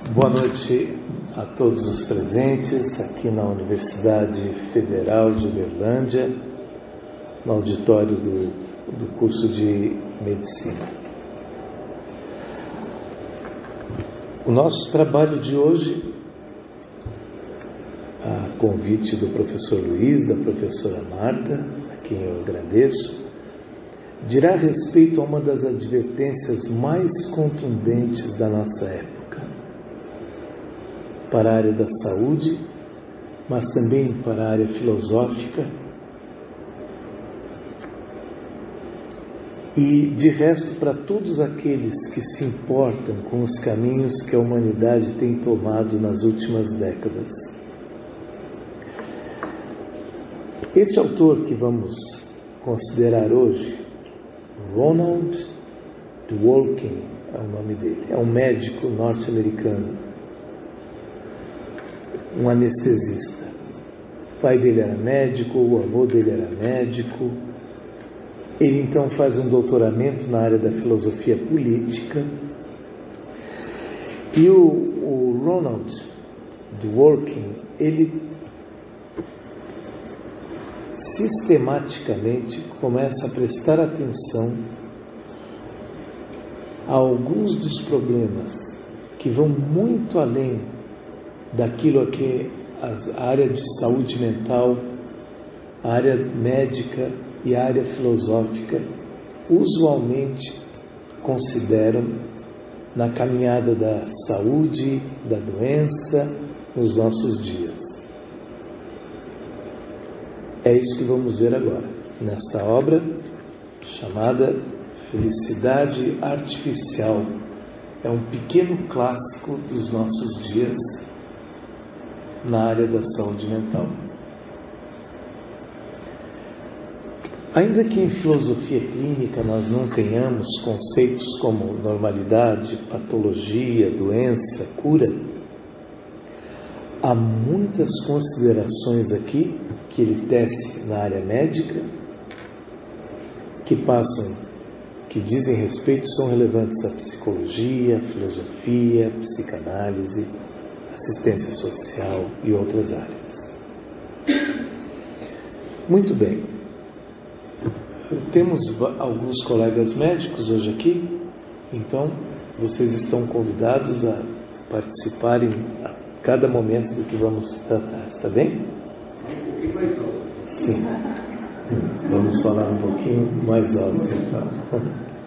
Boa noite a todos os presentes aqui na Universidade Federal de Uberlândia, no auditório do curso de Medicina. O nosso trabalho de hoje, a convite do professor Luiz, da professora Marta, a quem eu agradeço, dirá respeito a uma das advertências mais contundentes da nossa época, para a área da saúde, mas também para a área filosófica e, de resto, para todos aqueles que se importam com os caminhos que a humanidade tem tomado nas últimas décadas. Este autor que vamos considerar hoje, Ronald Dworkin, é o nome dele, é um médico norte-americano, um anestesista. O pai dele era médico, o avô dele era médico. Ele então faz um doutoramento na área da filosofia política. E o Ronald Dworkin, ele sistematicamente começa a prestar atenção a alguns dos problemas que vão muito além daquilo a que a área de saúde mental, a área médica e a área filosófica usualmente consideram na caminhada da saúde, da doença, nos nossos dias. É isso que vamos ver agora, nesta obra chamada Felicidade Artificial. É um pequeno clássico dos nossos dias na área da saúde mental. Ainda que em filosofia clínica nós não tenhamos conceitos como normalidade, patologia, doença, cura, há muitas considerações aqui que ele tece na área médica que dizem respeito, são relevantes à psicologia, filosofia, psicanálise, assistência social e outras áreas. Muito bem. Temos alguns colegas médicos hoje aqui, então vocês estão convidados a participarem a cada momento do que vamos tratar, está bem? Sim. Vamos falar um pouquinho mais alto, então.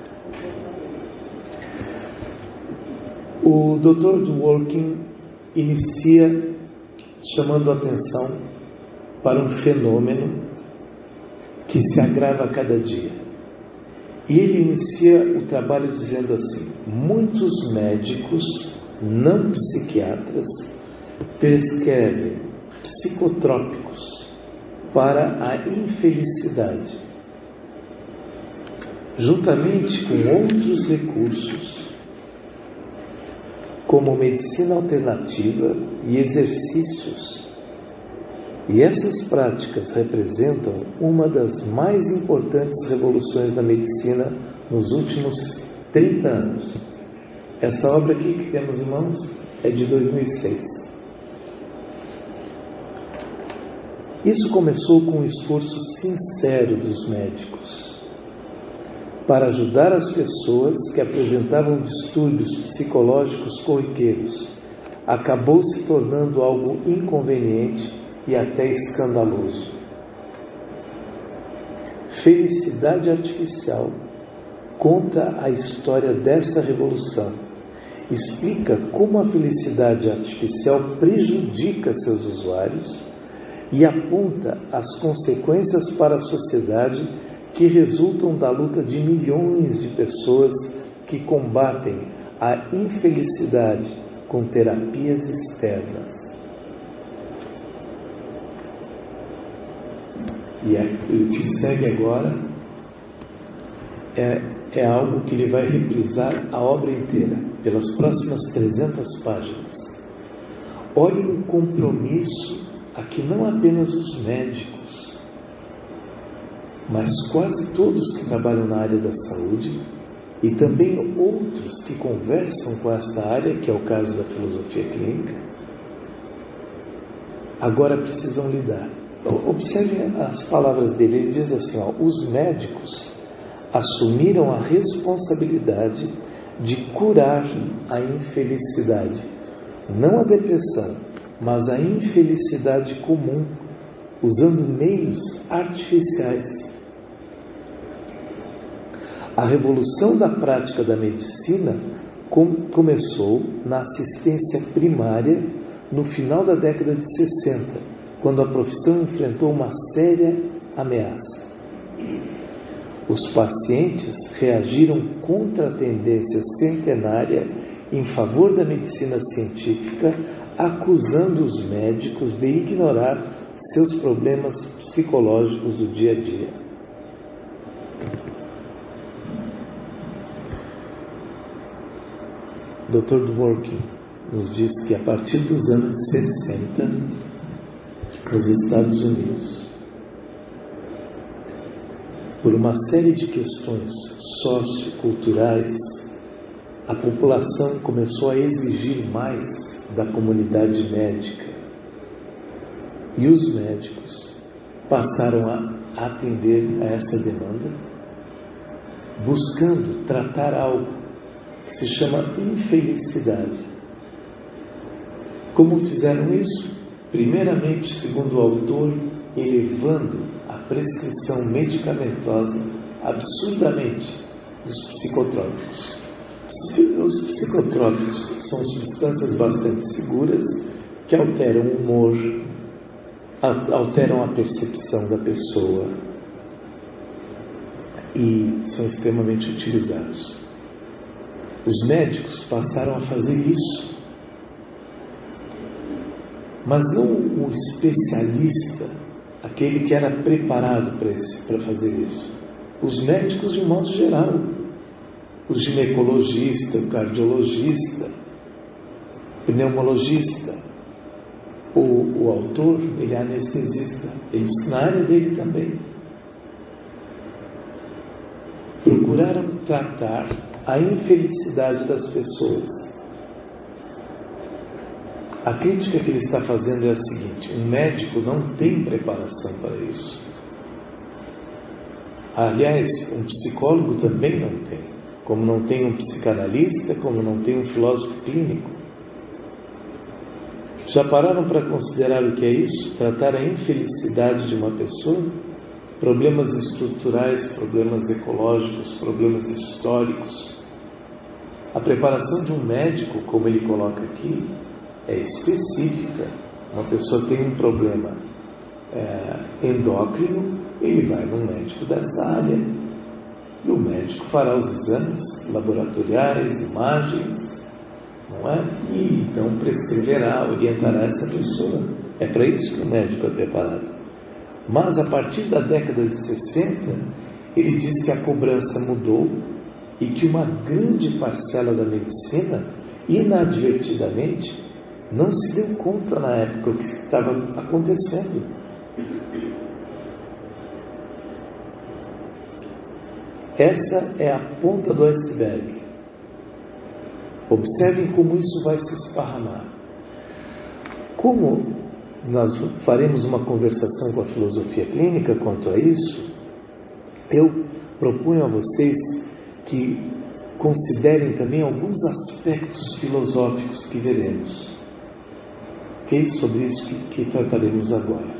O Dr. Dworkin inicia chamando a atenção para um fenômeno que se agrava a cada dia. E ele inicia o trabalho dizendo assim: muitos médicos não psiquiatras prescrevem psicotrópicos para a infelicidade, juntamente com outros recursos, como medicina alternativa e exercícios. E essas práticas representam uma das mais importantes revoluções da medicina nos últimos 30 anos. Essa obra aqui que temos em mãos é de 2006. Isso começou com um esforço sincero dos médicos para ajudar as pessoas que apresentavam distúrbios psicológicos corriqueiros. Acabou se tornando algo inconveniente e até escandaloso. Felicidade Artificial conta a história dessa revolução. Explica como a felicidade artificial prejudica seus usuários e aponta as consequências para a sociedade que resultam da luta de milhões de pessoas que combatem a infelicidade com terapias externas. E o que segue agora é algo que ele vai reprisar a obra inteira, pelas próximas 300 páginas. Olhem o compromisso a que não apenas os médicos, mas quase todos que trabalham na área da saúde e também outros que conversam com esta área, que é o caso da filosofia clínica, agora precisam lidar. Observem as palavras dele. Ele diz assim, os médicos assumiram a responsabilidade de curar a infelicidade, não a depressão, mas a infelicidade comum, usando meios artificiais. A revolução da prática da medicina começou na assistência primária no final da década de 60, quando a profissão enfrentou uma séria ameaça. Os pacientes reagiram contra a tendência centenária em favor da medicina científica, acusando os médicos de ignorar seus problemas psicológicos do dia a dia. Dr. Dworkin nos diz que a partir dos anos 60, nos Estados Unidos, por uma série de questões socioculturais, a população começou a exigir mais da comunidade médica e os médicos passaram a atender a essa demanda, buscando tratar algo que se chama infelicidade. Como fizeram isso? Primeiramente, segundo o autor, elevando a prescrição medicamentosa absurdamente dos psicotrópicos. Os psicotrópicos são substâncias bastante seguras que alteram o humor, alteram a percepção da pessoa e são extremamente utilizados. Os médicos passaram a fazer isso, mas não o especialista, aquele que era preparado para fazer isso. Os médicos de um modo geral, o ginecologista, o cardiologista, o pneumologista, o autor, ele é anestesista, ele na área dele também. Procuraram tratar a infelicidade das pessoas. A crítica que ele está fazendo é a seguinte: um médico não tem preparação para isso. Aliás, um psicólogo também não tem, como não tem um psicanalista, como não tem um filósofo clínico. Já pararam para considerar o que é isso? Tratar a infelicidade de uma pessoa? Problemas estruturais, problemas ecológicos, problemas históricos. A preparação de um médico, como ele coloca aqui, é específica. Uma pessoa tem um problema endócrino, ele vai num médico dessa área. E o médico fará os exames laboratoriais, imagens, não é? E então prescreverá, orientará essa pessoa. É para isso que o médico é preparado. Mas a partir da década de 60, ele diz que a cobrança mudou e que uma grande parcela da medicina, inadvertidamente, não se deu conta na época o que estava acontecendo. Essa é a ponta do iceberg. Observem como isso vai se esparramar. Como nós faremos uma conversação com a filosofia clínica quanto a isso, eu proponho a vocês que considerem também alguns aspectos filosóficos que veremos. É sobre isso que trataremos agora.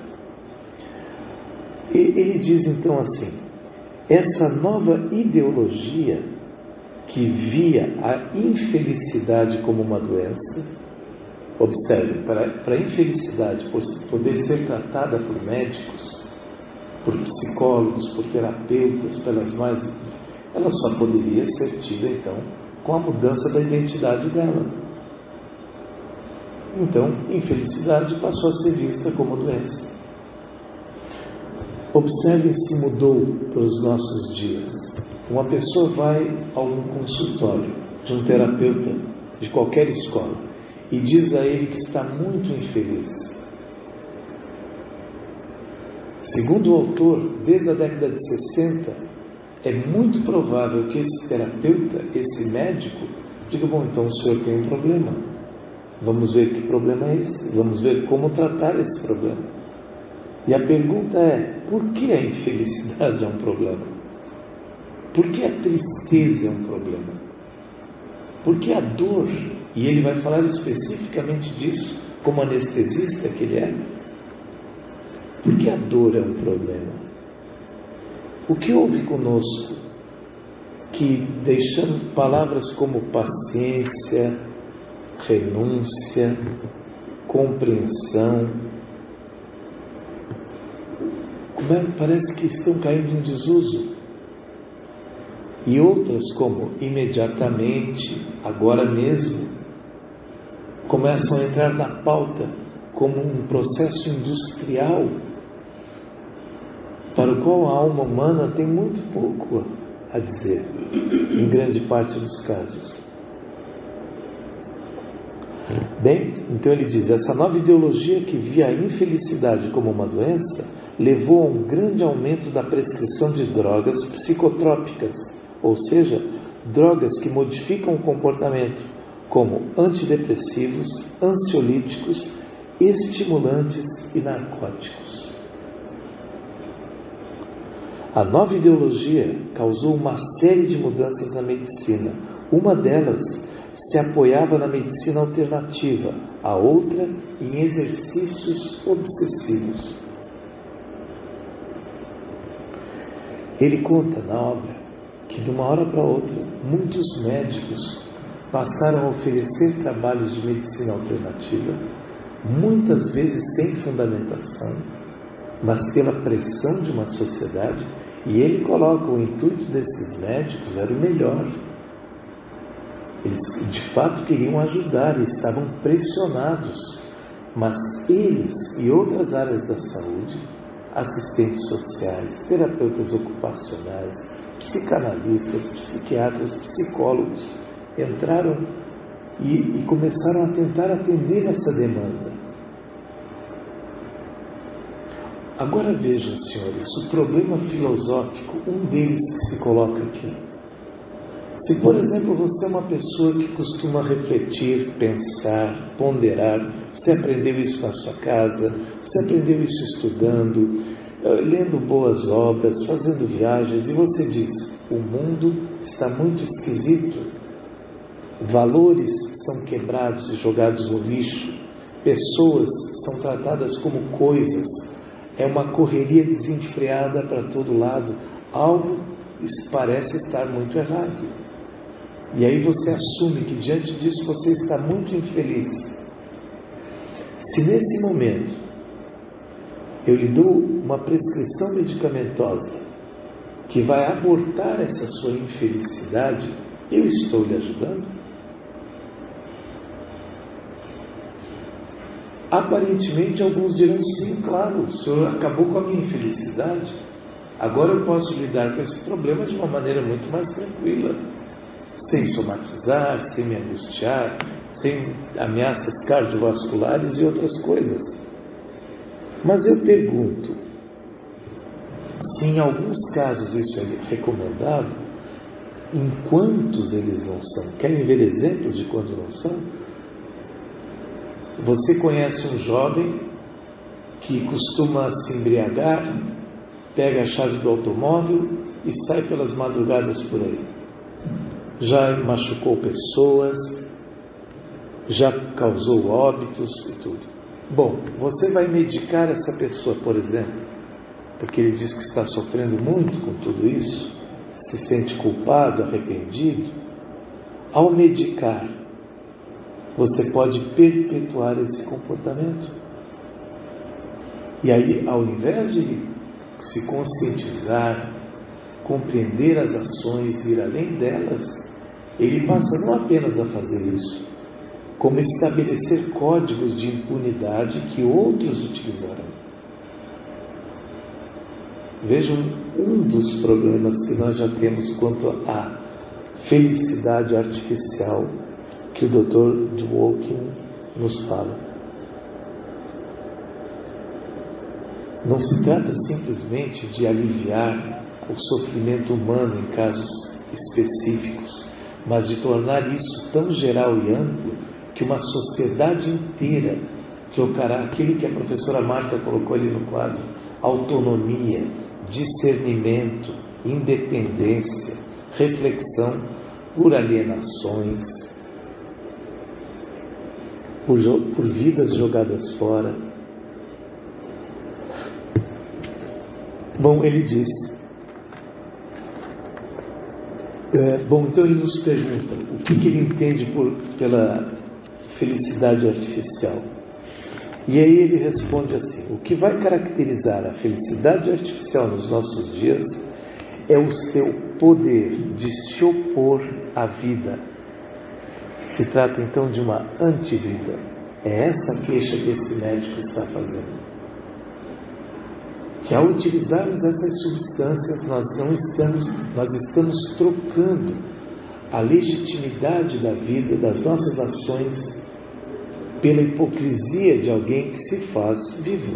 Ele diz então assim: essa nova ideologia que via a infelicidade como uma doença, observe, para a infelicidade poder ser tratada por médicos, por psicólogos, por terapeutas, ela só poderia ser tida então com a mudança da identidade dela. Então, infelicidade passou a ser vista como doença. Observe se mudou para os nossos dias. Uma pessoa vai a um consultório de um terapeuta de qualquer escola e diz a ele que está muito infeliz. Segundo o autor, desde a década de 60, é muito provável que esse terapeuta, esse médico, diga, bom, então o senhor tem um problema. Vamos ver que problema é esse. Vamos ver como tratar esse problema. E a pergunta é, por que a infelicidade é um problema? Por que a tristeza é um problema? Por que a dor? E ele vai falar especificamente disso, como anestesista que ele é. Por que a dor é um problema? O que houve conosco que deixamos palavras como paciência, renúncia, compreensão, parece que estão caindo em desuso? E outras como imediatamente, agora mesmo, começam a entrar na pauta como um processo industrial para o qual a alma humana tem muito pouco a dizer, em grande parte dos casos. Bem, então ele diz, essa nova ideologia que via a infelicidade como uma doença levou a um grande aumento da prescrição de drogas psicotrópicas, ou seja, drogas que modificam o comportamento, como antidepressivos, ansiolíticos, estimulantes e narcóticos. A nova ideologia causou uma série de mudanças na medicina. Uma delas se apoiava na medicina alternativa, a outra em exercícios obsessivos. Ele conta na obra que de uma hora para outra, muitos médicos passaram a oferecer trabalhos de medicina alternativa, muitas vezes sem fundamentação, mas pela pressão de uma sociedade, e ele coloca o intuito desses médicos era o melhor. Eles de fato queriam ajudar e estavam pressionados, mas eles e outras áreas da saúde, assistentes sociais, terapeutas ocupacionais, psicanalistas, psiquiatras, psicólogos, entraram e começaram a tentar atender essa demanda. Agora vejam, senhores, o problema filosófico, um deles que se coloca aqui. Se, por exemplo, você é uma pessoa que costuma refletir, pensar, ponderar, você aprendeu isso na sua casa, você aprendeu isso estudando, lendo boas obras, fazendo viagens, e você diz, o mundo está muito esquisito, valores são quebrados e jogados no lixo, pessoas são tratadas como coisas, é uma correria desenfreada para todo lado, algo parece estar muito errado. E aí você assume que diante disso você está muito infeliz. Se nesse momento eu lhe dou uma prescrição medicamentosa que vai abortar essa sua infelicidade, eu estou lhe ajudando? Aparentemente alguns dirão, sim, claro, o senhor acabou com a minha infelicidade, agora eu posso lidar com esse problema de uma maneira muito mais tranquila, sem somatizar, sem me angustiar, sem ameaças cardiovasculares e outras coisas. Mas eu pergunto, se em alguns casos isso é recomendável, em quantos eles não são? Querem ver exemplos de quantos não são? Você conhece um jovem que costuma se embriagar, pega a chave do automóvel e sai pelas madrugadas por aí. Já machucou pessoas, já causou óbitos e tudo. Bom, você vai medicar essa pessoa, por exemplo, porque ele diz que está sofrendo muito com tudo isso, se sente culpado, arrependido. Ao medicar, você pode perpetuar esse comportamento. E aí, ao invés de se conscientizar, compreender as ações e ir além delas, ele passa não apenas a fazer isso, como estabelecer códigos de impunidade que outros utilizarão. Vejam um dos problemas que nós já temos quanto à felicidade artificial que o Dr. Dworkin nos fala. Não se trata simplesmente de aliviar o sofrimento humano em casos específicos, mas de tornar isso tão geral e amplo que uma sociedade inteira trocará aquilo que a professora Marta colocou ali no quadro: autonomia, discernimento, independência, reflexão, por alienações, por vidas jogadas fora. Bom, ele diz, então ele nos pergunta o que ele entende pela felicidade artificial. E aí ele responde assim: o que vai caracterizar a felicidade artificial nos nossos dias é o seu poder de se opor à vida. Se trata então de uma antivida. É essa queixa que esse médico está fazendo. Que ao utilizarmos essas substâncias, nós estamos trocando a legitimidade da vida, das nossas ações, pela hipocrisia de alguém que se faz vivo.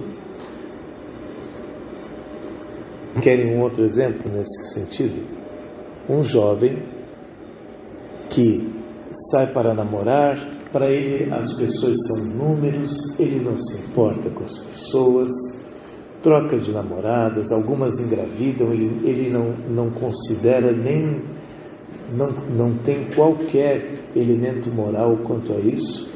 Querem um outro exemplo nesse sentido? Um jovem que sai para namorar, para ele as pessoas são números, ele não se importa com as pessoas, troca de namoradas, algumas engravidam, ele não considera nem, não tem qualquer elemento moral quanto a isso.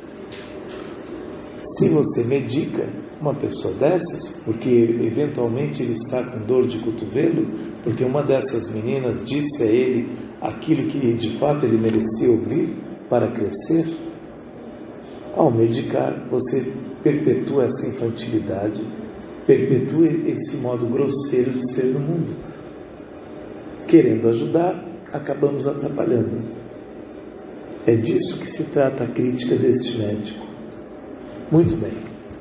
Se você medica uma pessoa dessas, porque eventualmente ele está com dor de cotovelo, porque uma dessas meninas disse a ele aquilo que de fato ele merecia ouvir para crescer, ao medicar você perpetua essa infantilidade, perpetua esse modo grosseiro de ser no mundo. Querendo ajudar, acabamos atrapalhando. É disso que se trata a crítica deste médico. Muito bem.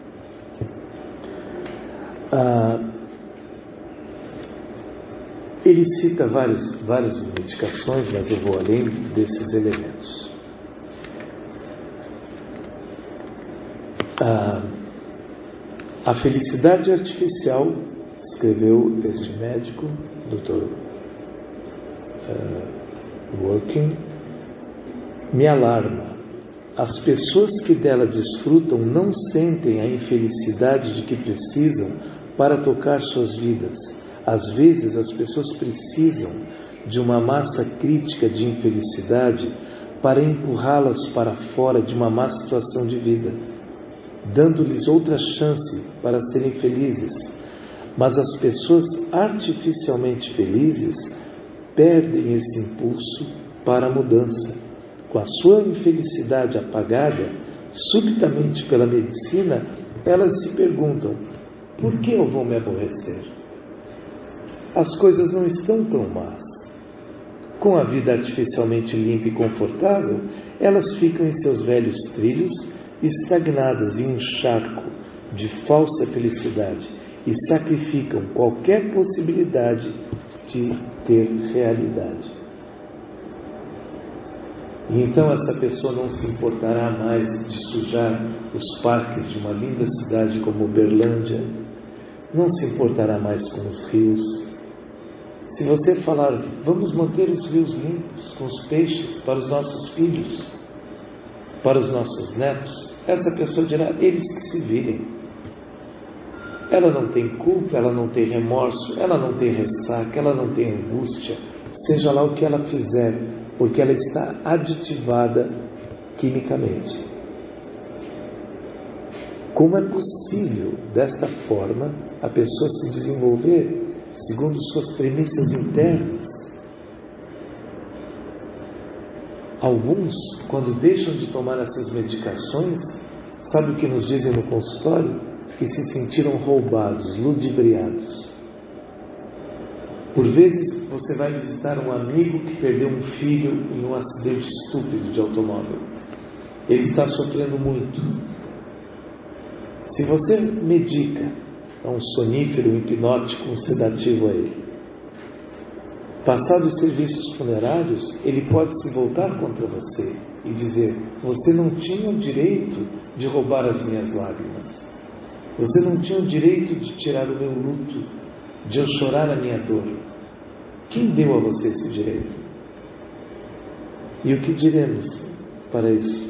Ele cita várias medicações, mas eu vou além desses elementos. A felicidade artificial, escreveu este médico, Dr. Working, me alarma. As pessoas que dela desfrutam não sentem a infelicidade de que precisam para tocar suas vidas. Às vezes as pessoas precisam de uma massa crítica de infelicidade para empurrá-las para fora de uma má situação de vida, dando-lhes outra chance para serem felizes. Mas as pessoas artificialmente felizes perdem esse impulso para a mudança. Com a sua infelicidade apagada subitamente pela medicina, elas se perguntam: por que eu vou me aborrecer? As coisas não estão tão más. Com a vida artificialmente limpa e confortável, elas ficam em seus velhos trilhos, estagnadas em um charco de falsa felicidade, e sacrificam qualquer possibilidade de ter realidade. E então essa pessoa não se importará mais de sujar os parques de uma linda cidade como Uberlândia, não se importará mais com os rios. Se você falar, vamos manter os rios limpos, com os peixes, para os nossos filhos, para os nossos netos, essa pessoa dirá, eles que se virem. Ela não tem culpa, ela não tem remorso, ela não tem ressaca, ela não tem angústia, seja lá o que ela fizer, porque ela está aditivada quimicamente. Como é possível, desta forma, a pessoa se desenvolver segundo suas premissas internas? Alguns, quando deixam de tomar essas medicações, sabe o que nos dizem no consultório? Que se sentiram roubados, ludibriados. Por vezes você vai visitar um amigo que perdeu um filho em um acidente estúpido de automóvel. Ele está sofrendo muito. Se você medica um sonífero, um hipnótico, um sedativo a ele, passados os serviços funerários, ele pode se voltar contra você e dizer: você não tinha o direito de roubar as minhas lágrimas. Você não tinha o direito de tirar o meu luto, de eu chorar a minha dor. Quem deu a você esse direito? E o que diremos para isso?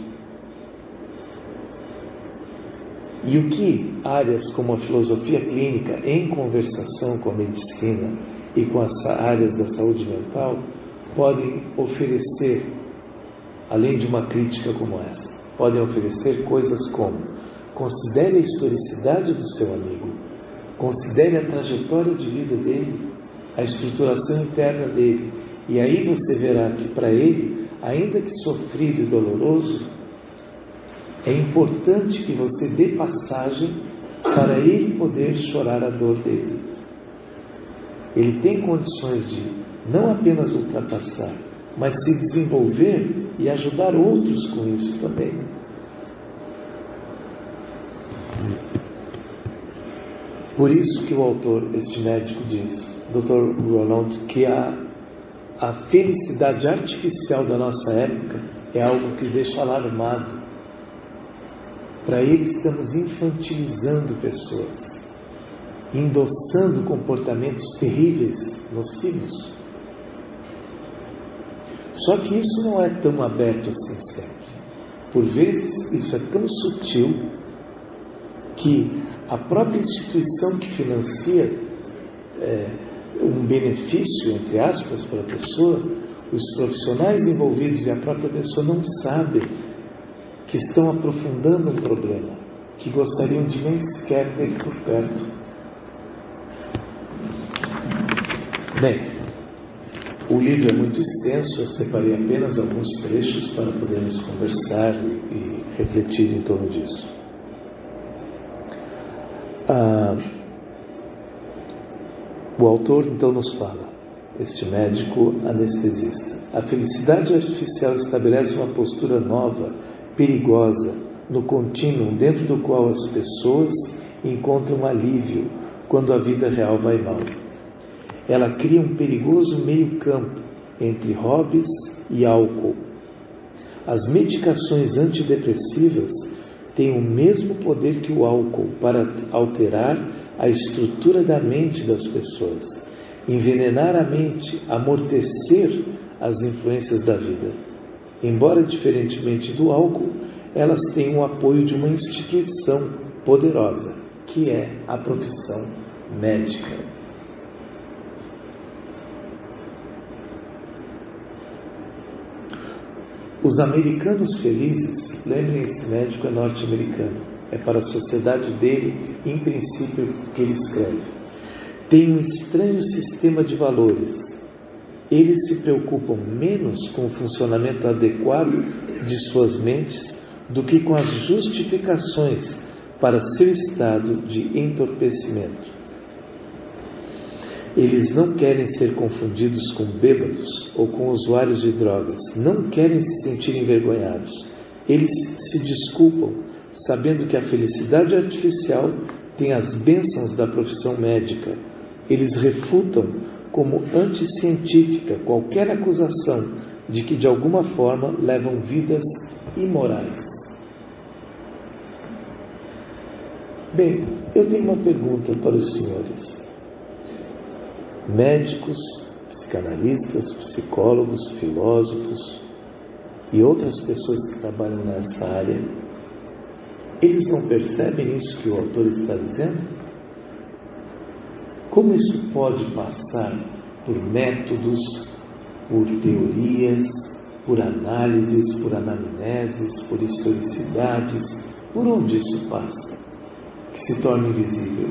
E o que áreas como a filosofia clínica, em conversação com a medicina e com as áreas da saúde mental, podem oferecer, além de uma crítica como essa? Podem oferecer coisas como: considere a historicidade do seu amigo, considere a trajetória de vida dele, a estruturação interna dele, e aí você verá que para ele, ainda que sofrido e doloroso, é importante que você dê passagem para ele poder chorar a dor dele. Ele tem condições de não apenas ultrapassar, mas se desenvolver e ajudar outros com isso também. Por isso que o autor, este médico, diz, Dr. Ronald, que a felicidade artificial da nossa época é algo que deixa alarmado. Para ele, estamos infantilizando pessoas, endossando comportamentos terríveis, nocivos. Só que isso não é tão aberto assim sempre. Por vezes, isso é tão sutil que a própria instituição que financia um benefício, entre aspas, para a pessoa, os profissionais envolvidos e a própria pessoa não sabem que estão aprofundando um problema, que gostariam de nem sequer ter por perto. Bem, o livro é muito extenso, eu separei apenas alguns trechos para podermos conversar e refletir em torno disso. O autor então nos fala, este médico anestesista: a felicidade artificial estabelece uma postura nova, perigosa, no contínuo dentro do qual as pessoas encontram alívio quando a vida real vai mal. Ela cria um perigoso meio-campo entre hobbies e álcool. As medicações antidepressivas têm o mesmo poder que o álcool para alterar a estrutura da mente das pessoas, envenenar a mente, amortecer as influências da vida. Embora diferentemente do álcool, elas têm o apoio de uma instituição poderosa, que é a profissão médica. Os americanos felizes, lembrem, esse médico é norte-americano, é para a sociedade dele, em princípio, que ele escreve, tem um estranho sistema de valores. Eles se preocupam menos com o funcionamento adequado de suas mentes do que com as justificações para seu estado de entorpecimento. Eles não querem ser confundidos com bêbados ou com usuários de drogas, não querem se sentir envergonhados. Eles se desculpam, sabendo que a felicidade artificial tem as bênçãos da profissão médica. Eles refutam como anticientífica qualquer acusação de que de alguma forma levam vidas imorais. Bem, eu tenho uma pergunta para os senhores. Médicos, psicanalistas, psicólogos, filósofos e outras pessoas que trabalham nessa área, eles não percebem isso que o autor está dizendo? Como isso pode passar por métodos, por teorias, por análises, por anamneses, por historicidades? Por onde isso passa? Que se torna invisível.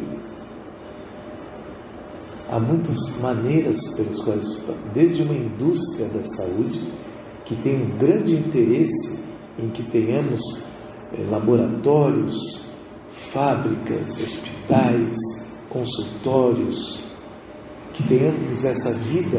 Há muitas maneiras pelas quais, desde uma indústria da saúde, que tem um grande interesse em que tenhamos laboratórios, fábricas, hospitais, consultórios, que tenhamos essa vida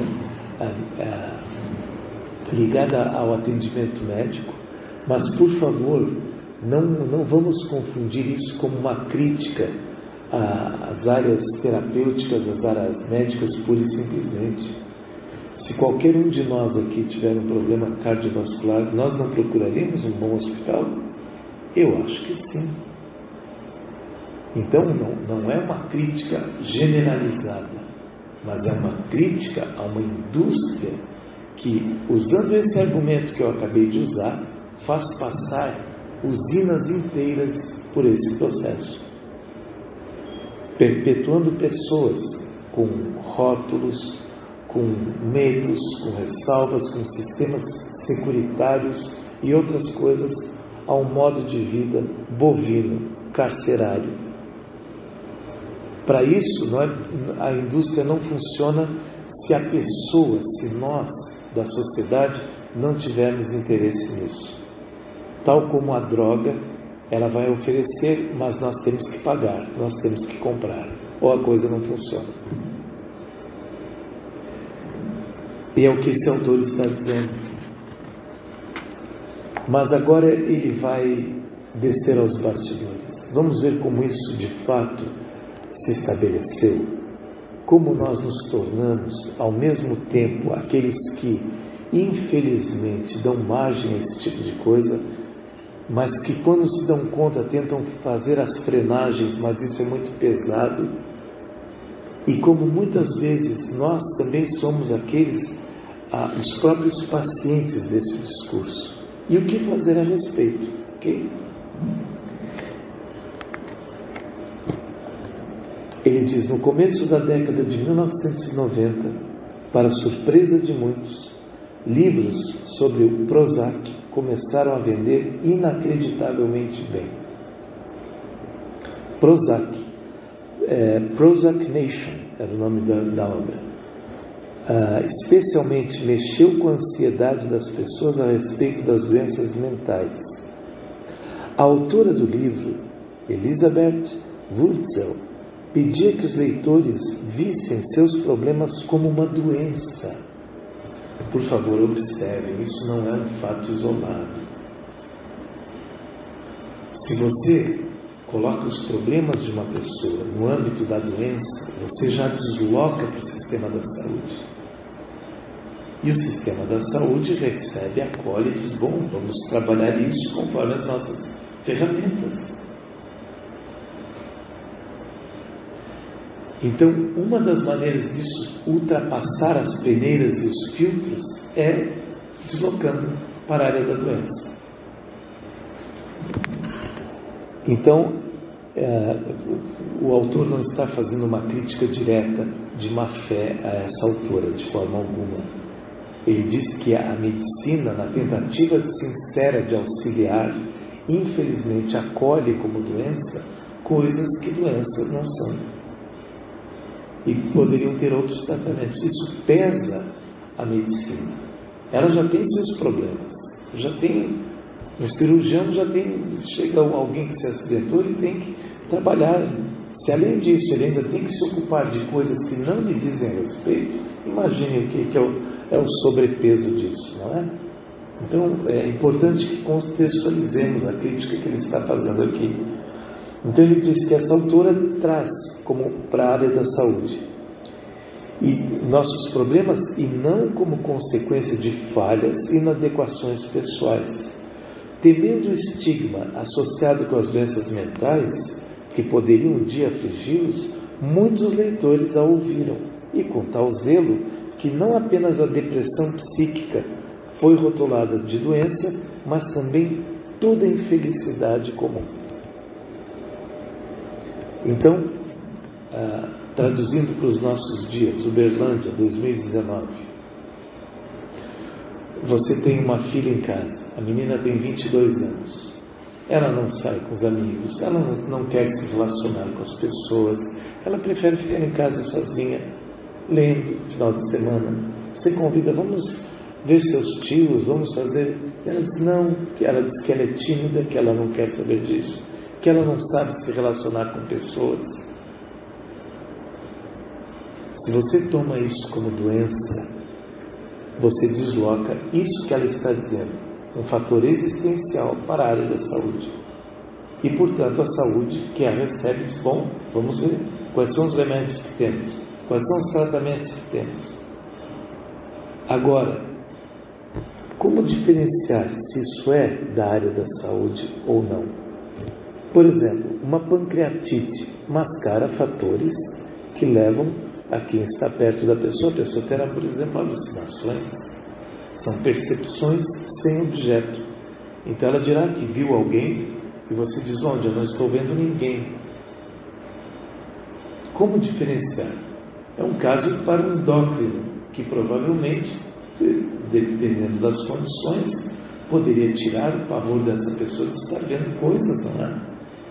ligada ao atendimento médico, mas, por favor, não vamos confundir isso como uma crítica às áreas terapêuticas, às áreas médicas, pura e simplesmente. Se qualquer um de nós aqui tiver um problema cardiovascular, nós não procuraríamos um bom hospital? Eu acho que sim. Então, não é uma crítica generalizada, mas é uma crítica a uma indústria que, usando esse argumento que eu acabei de usar, faz passar usinas inteiras por esse processo, perpetuando pessoas com rótulos, com medos, com ressalvas, com sistemas securitários e outras coisas, a um modo de vida bovino, carcerário. Para isso, a indústria não funciona se a pessoa, se nós, da sociedade, não tivermos interesse nisso. Tal como a droga, ela vai oferecer, mas nós temos que pagar, nós temos que comprar, ou a coisa não funciona. E é o que esse autor está dizendo. Mas agora ele vai descer aos bastidores. Vamos ver como isso de fato se estabeleceu. Como nós nos tornamos, ao mesmo tempo, aqueles que, infelizmente, dão margem a esse tipo de coisa, mas que, quando se dão conta, tentam fazer as frenagens, mas isso é muito pesado. E como muitas vezes nós também somos aqueles, os próprios pacientes desse discurso. E o que fazer a respeito? Okay? Ele diz, no começo da década de 1990, para surpresa de muitos, livros sobre o Prozac começaram a vender inacreditavelmente bem. Prozac, Prozac Nation era o nome da obra. Especialmente mexeu com a ansiedade das pessoas a respeito das doenças mentais. A autora do livro, Elisabeth Wurtzel, pedia que os leitores vissem seus problemas como uma doença. Por favor, observem, isso não é um fato isolado. Se você coloca os problemas de uma pessoa no âmbito da doença, você já desloca para o sistema da saúde. E o sistema da saúde recebe, acolhe e diz, bom, vamos trabalhar isso conforme as nossas ferramentas. Então, uma das maneiras disso ultrapassar as peneiras e os filtros é deslocando para a área da doença. Então, o autor não está fazendo uma crítica direta de má fé a essa autora, de forma alguma. Ele diz que a medicina, na tentativa sincera de auxiliar, infelizmente acolhe como doença coisas que doenças não são. E poderiam ter outros tratamentos. Isso pesa a medicina. Ela já tem seus problemas. Já tem, um cirurgião chega alguém que se acidentou e tem que trabalhar. Se além disso ele ainda tem que se ocupar de coisas que não lhe dizem respeito, imagine o que é o sobrepeso disso, não é? Então é importante que contextualizemos a crítica que ele está fazendo aqui. Então ele diz que essa autora traz como para a área da saúde e nossos problemas, e não como consequência de falhas e inadequações pessoais. Temendo o estigma associado com as doenças mentais que poderiam um dia afligi-los, muitos leitores a ouviram, e com tal zelo que não apenas a depressão psíquica foi rotulada de doença, mas também toda infelicidade comum. Então, traduzindo para os nossos dias, Uberlândia, 2019. Você tem uma filha em casa, a menina tem 22 anos. Ela não sai com os amigos, ela não quer se relacionar com as pessoas, ela prefere ficar em casa sozinha, lendo no final de semana. Você convida, vamos ver seus tios, vamos fazer. Ela diz não, ela diz que ela é tímida, que ela não quer saber disso, que ela não sabe se relacionar com pessoas. Se você toma isso como doença, você desloca isso que ela está dizendo, um fator existencial para a área da saúde. E, portanto, a saúde que a recebe diz, bom, vamos ver quais são os remédios que temos, quais são os tratamentos que temos. Agora, como diferenciar se isso é da área da saúde ou não? Por exemplo, uma pancreatite mascara fatores que levam a quem está perto da pessoa. A pessoa terá, por exemplo, alucinações. São percepções sem objeto. Então ela dirá que viu alguém e você diz: onde? Eu não estou vendo ninguém. Como diferenciar? É um caso para um endócrino que provavelmente, dependendo das condições, poderia tirar o pavor dessa pessoa de estar vendo coisas, não é?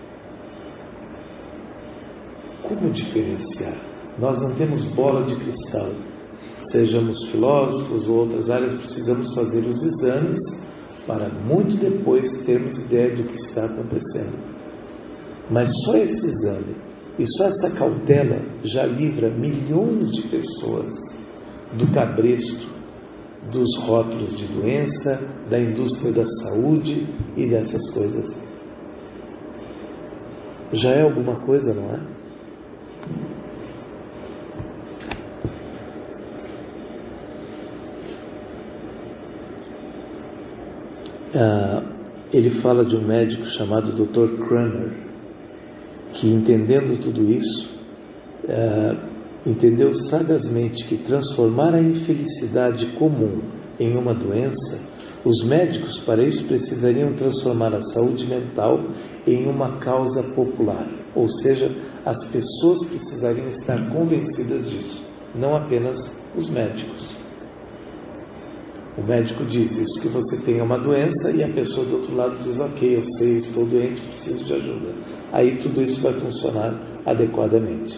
Como diferenciar? Nós não temos bola de cristal. Sejamos filósofos ou outras áreas, precisamos fazer os exames para muito depois termos ideia do que está acontecendo. Mas só esse exame e só essa cautela já livra milhões de pessoas do cabresto, dos rótulos de doença, da indústria da saúde e dessas coisas. Já é alguma coisa, não é? Ele fala de um médico chamado Dr. Kramer, que, entendendo tudo isso, entendeu sagazmente que transformar a infelicidade comum em uma doença, os médicos para isso precisariam transformar a saúde mental em uma causa popular, ou seja, as pessoas precisariam estar convencidas disso, não apenas os médicos. O médico diz isso, que você tem uma doença, e a pessoa do outro lado diz: ok, eu sei, estou doente, preciso de ajuda. Aí tudo isso vai funcionar adequadamente.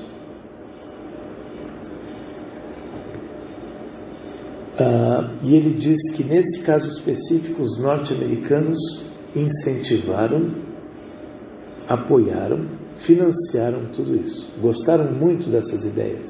E ele diz que nesse caso específico os norte-americanos incentivaram, apoiaram, financiaram tudo isso. Gostaram muito dessas ideias.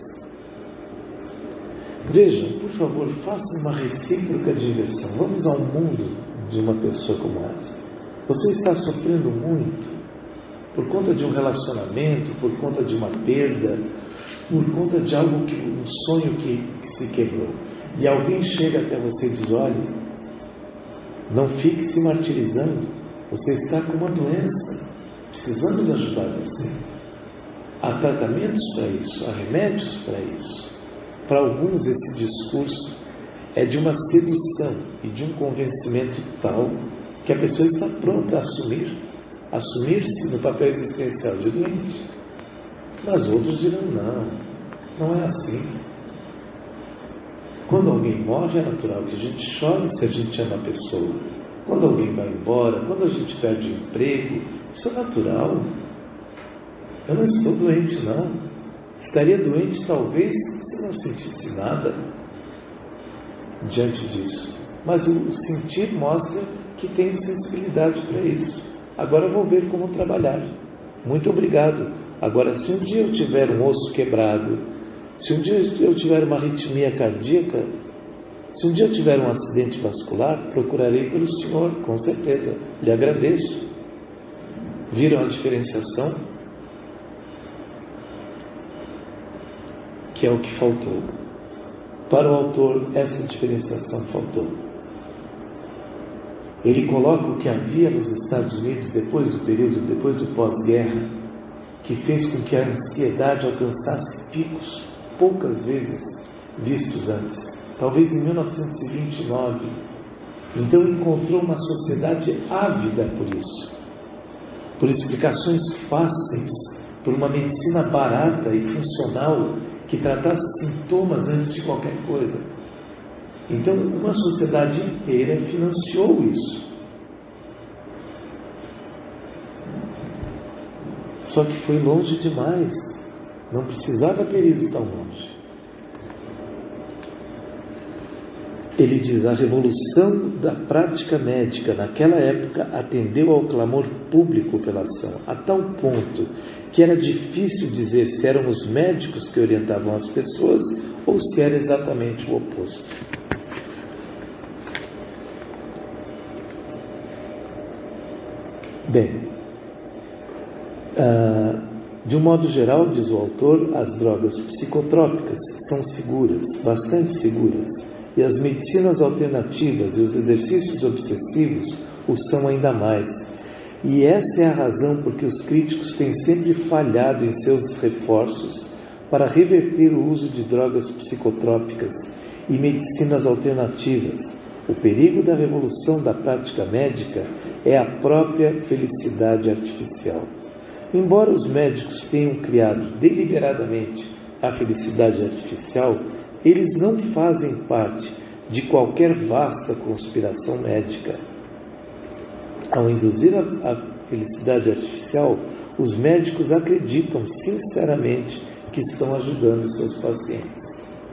Vejam, por favor, façam uma recíproca diversão. Vamos ao mundo de uma pessoa como essa. Você está sofrendo muito por conta de um relacionamento, por conta de uma perda, por conta de algo um sonho que se quebrou. E alguém chega até você e diz: olha, não fique se martirizando, você está com uma doença, precisamos ajudar você. Há tratamentos para isso, há remédios para isso. Para alguns esse discurso é de uma sedução e de um convencimento tal que a pessoa está pronta a assumir-se no papel existencial de doente. Mas outros dirão: não é assim. Quando alguém morre, é natural que a gente chore se a gente ama a pessoa. Quando alguém vai embora, quando a gente perde o emprego, isso é natural. Eu não estou doente, não. Estaria doente, talvez, se não sentisse nada diante disso. Mas o sentir mostra que tenho sensibilidade para isso. Agora eu vou ver como trabalhar. Muito obrigado. Agora, se um dia eu tiver um osso quebrado, se um dia eu tiver uma arritmia cardíaca, se um dia eu tiver um acidente vascular, procurarei pelo Senhor, com certeza. Lhe agradeço. Viram a diferenciação? Que é o que faltou. Para o autor, essa diferenciação faltou. Ele coloca o que havia nos Estados Unidos depois do pós-guerra, que fez com que a ansiedade alcançasse picos poucas vezes vistos antes, talvez em 1929. Então encontrou uma sociedade ávida por isso, por explicações fáceis, por uma medicina barata e funcional que tratasse sintomas antes de qualquer coisa. Então uma sociedade inteira financiou isso. Só que foi longe demais. Não precisava ter ido tão longe. Ele diz: a revolução da prática médica naquela época atendeu ao clamor público pela ação, a tal ponto que era difícil dizer se eram os médicos que orientavam as pessoas ou se era exatamente o oposto. Bem, de um modo geral, diz o autor, as drogas psicotrópicas são seguras, bastante seguras, e as medicinas alternativas e os exercícios obsessivos o são ainda mais. E essa é a razão por que os críticos têm sempre falhado em seus reforços para reverter o uso de drogas psicotrópicas e medicinas alternativas. O perigo da revolução da prática médica é a própria felicidade artificial. Embora os médicos tenham criado deliberadamente a felicidade artificial, eles não fazem parte de qualquer vasta conspiração médica. Ao induzir a felicidade artificial, os médicos acreditam sinceramente que estão ajudando seus pacientes.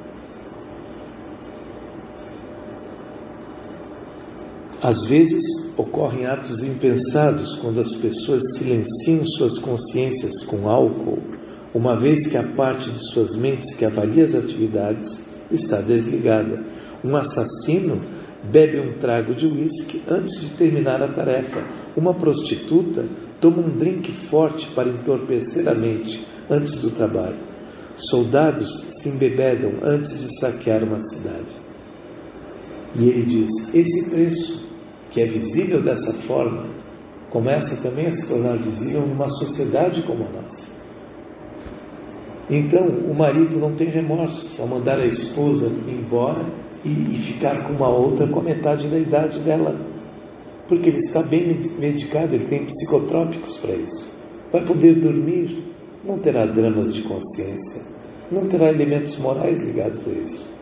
Às vezes, ocorrem atos impensados quando as pessoas silenciam suas consciências com álcool, uma vez que a parte de suas mentes que avalia as atividades está desligada. Um assassino bebe um trago de uísque antes de terminar a tarefa. Uma prostituta toma um drink forte para entorpecer a mente antes do trabalho. Soldados se embebedam antes de saquear uma cidade. E ele diz, esse preço, que é visível dessa forma, começa também a se tornar visível numa sociedade como a nossa. Então, o marido não tem remorso ao mandar a esposa embora e ficar com uma outra com a metade da idade dela, porque ele está bem medicado, ele tem psicotrópicos para isso. Vai poder dormir, não terá dramas de consciência, não terá elementos morais ligados a isso.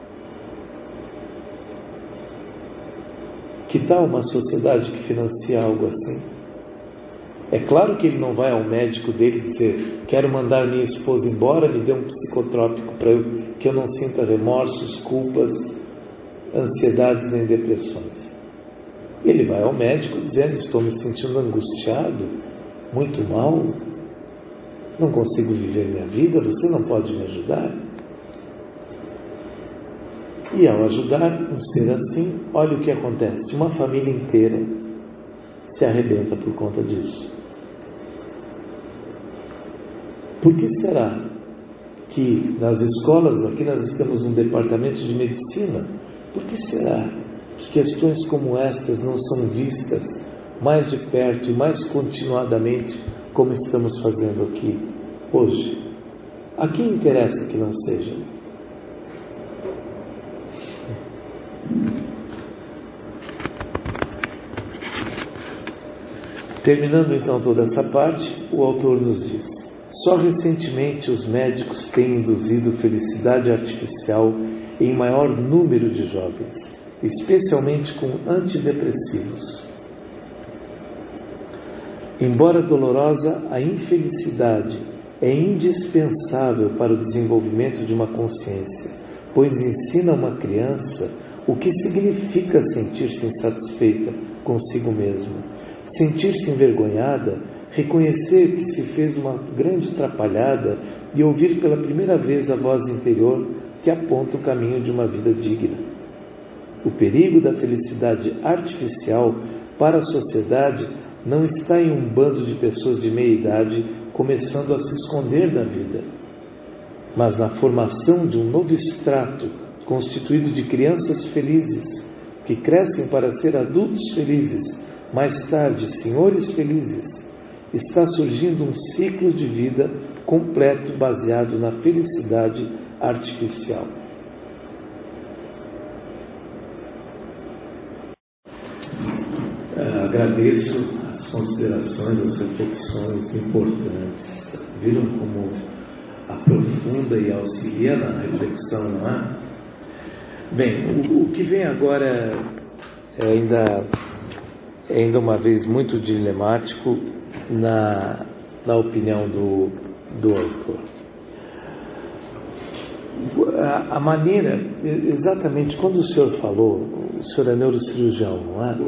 Que tal uma sociedade que financia algo assim? É claro que ele não vai ao médico dele dizer, quero mandar minha esposa embora, me dê um psicotrópico para que eu não sinta remorsos, culpas, ansiedades nem depressões. Ele vai ao médico dizendo, estou me sentindo angustiado, muito mal, não consigo viver minha vida, você não pode me ajudar? E ao ajudar um ser assim, olha o que acontece. Uma família inteira se arrebenta por conta disso. Por que será que nas escolas, aqui nós estamos num departamento de medicina, por que será que questões como estas não são vistas mais de perto e mais continuadamente como estamos fazendo aqui hoje? A quem interessa que não seja? Terminando então toda essa parte, o autor nos diz: só recentemente os médicos têm induzido felicidade artificial em maior número de jovens, especialmente com antidepressivos. Embora dolorosa, a infelicidade é indispensável para o desenvolvimento de uma consciência, pois ensina a uma criança o que significa sentir-se insatisfeita consigo mesma, sentir-se envergonhada, reconhecer que se fez uma grande atrapalhada e ouvir pela primeira vez a voz interior que aponta o caminho de uma vida digna. O perigo da felicidade artificial para a sociedade não está em um bando de pessoas de meia idade começando a se esconder da vida, mas na formação de um novo estrato constituído de crianças felizes, que crescem para ser adultos felizes, mais tarde senhores felizes. Está surgindo um ciclo de vida completo baseado na felicidade artificial. Agradeço as considerações, as reflexões importantes. Viram como aprofunda e auxilia na reflexão, não é? Bem, o que vem agora é ainda uma vez muito dilemático na opinião do autor. A maneira, exatamente, quando o senhor falou, o senhor é neurocirurgião, não é?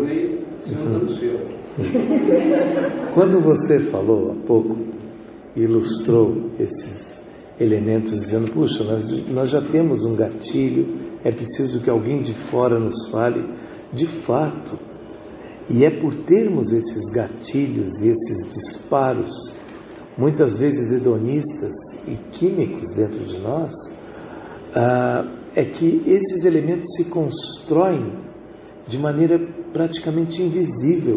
Quando você falou há pouco, ilustrou esses elementos dizendo, puxa, nós já temos um gatilho, é preciso que alguém de fora nos fale. De fato, e é por termos esses gatilhos e esses disparos, muitas vezes hedonistas e químicos dentro de nós, é que esses elementos se constroem de maneira praticamente invisível.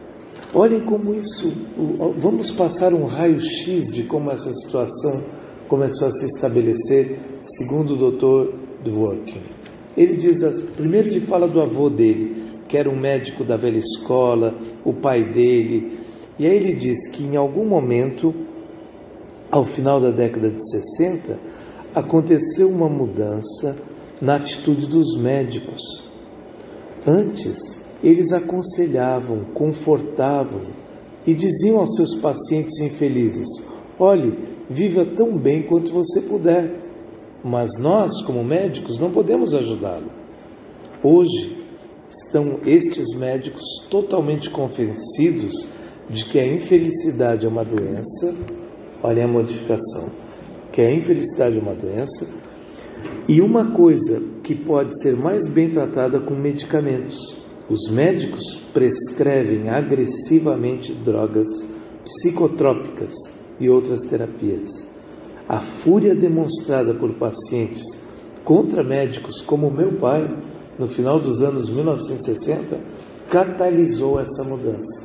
Olhem como isso, vamos passar um raio-x de como essa situação começou a se estabelecer, segundo o Dr. Dworkin. Ele diz, primeiro ele fala do avô dele, que era um médico da velha escola, o pai dele, e aí ele diz que em algum momento, ao final da década de 60, aconteceu uma mudança na atitude dos médicos. Antes, eles aconselhavam, confortavam e diziam aos seus pacientes infelizes: olhe, viva tão bem quanto você puder, mas nós, como médicos, não podemos ajudá-lo. Hoje, estão estes médicos totalmente convencidos de que a infelicidade é uma doença. Olha a modificação, que a infelicidade é uma doença e uma coisa que pode ser mais bem tratada com medicamentos. Os médicos prescrevem agressivamente drogas psicotrópicas e outras terapias. A fúria demonstrada por pacientes contra médicos como o meu pai, no final dos anos 1960, catalisou essa mudança.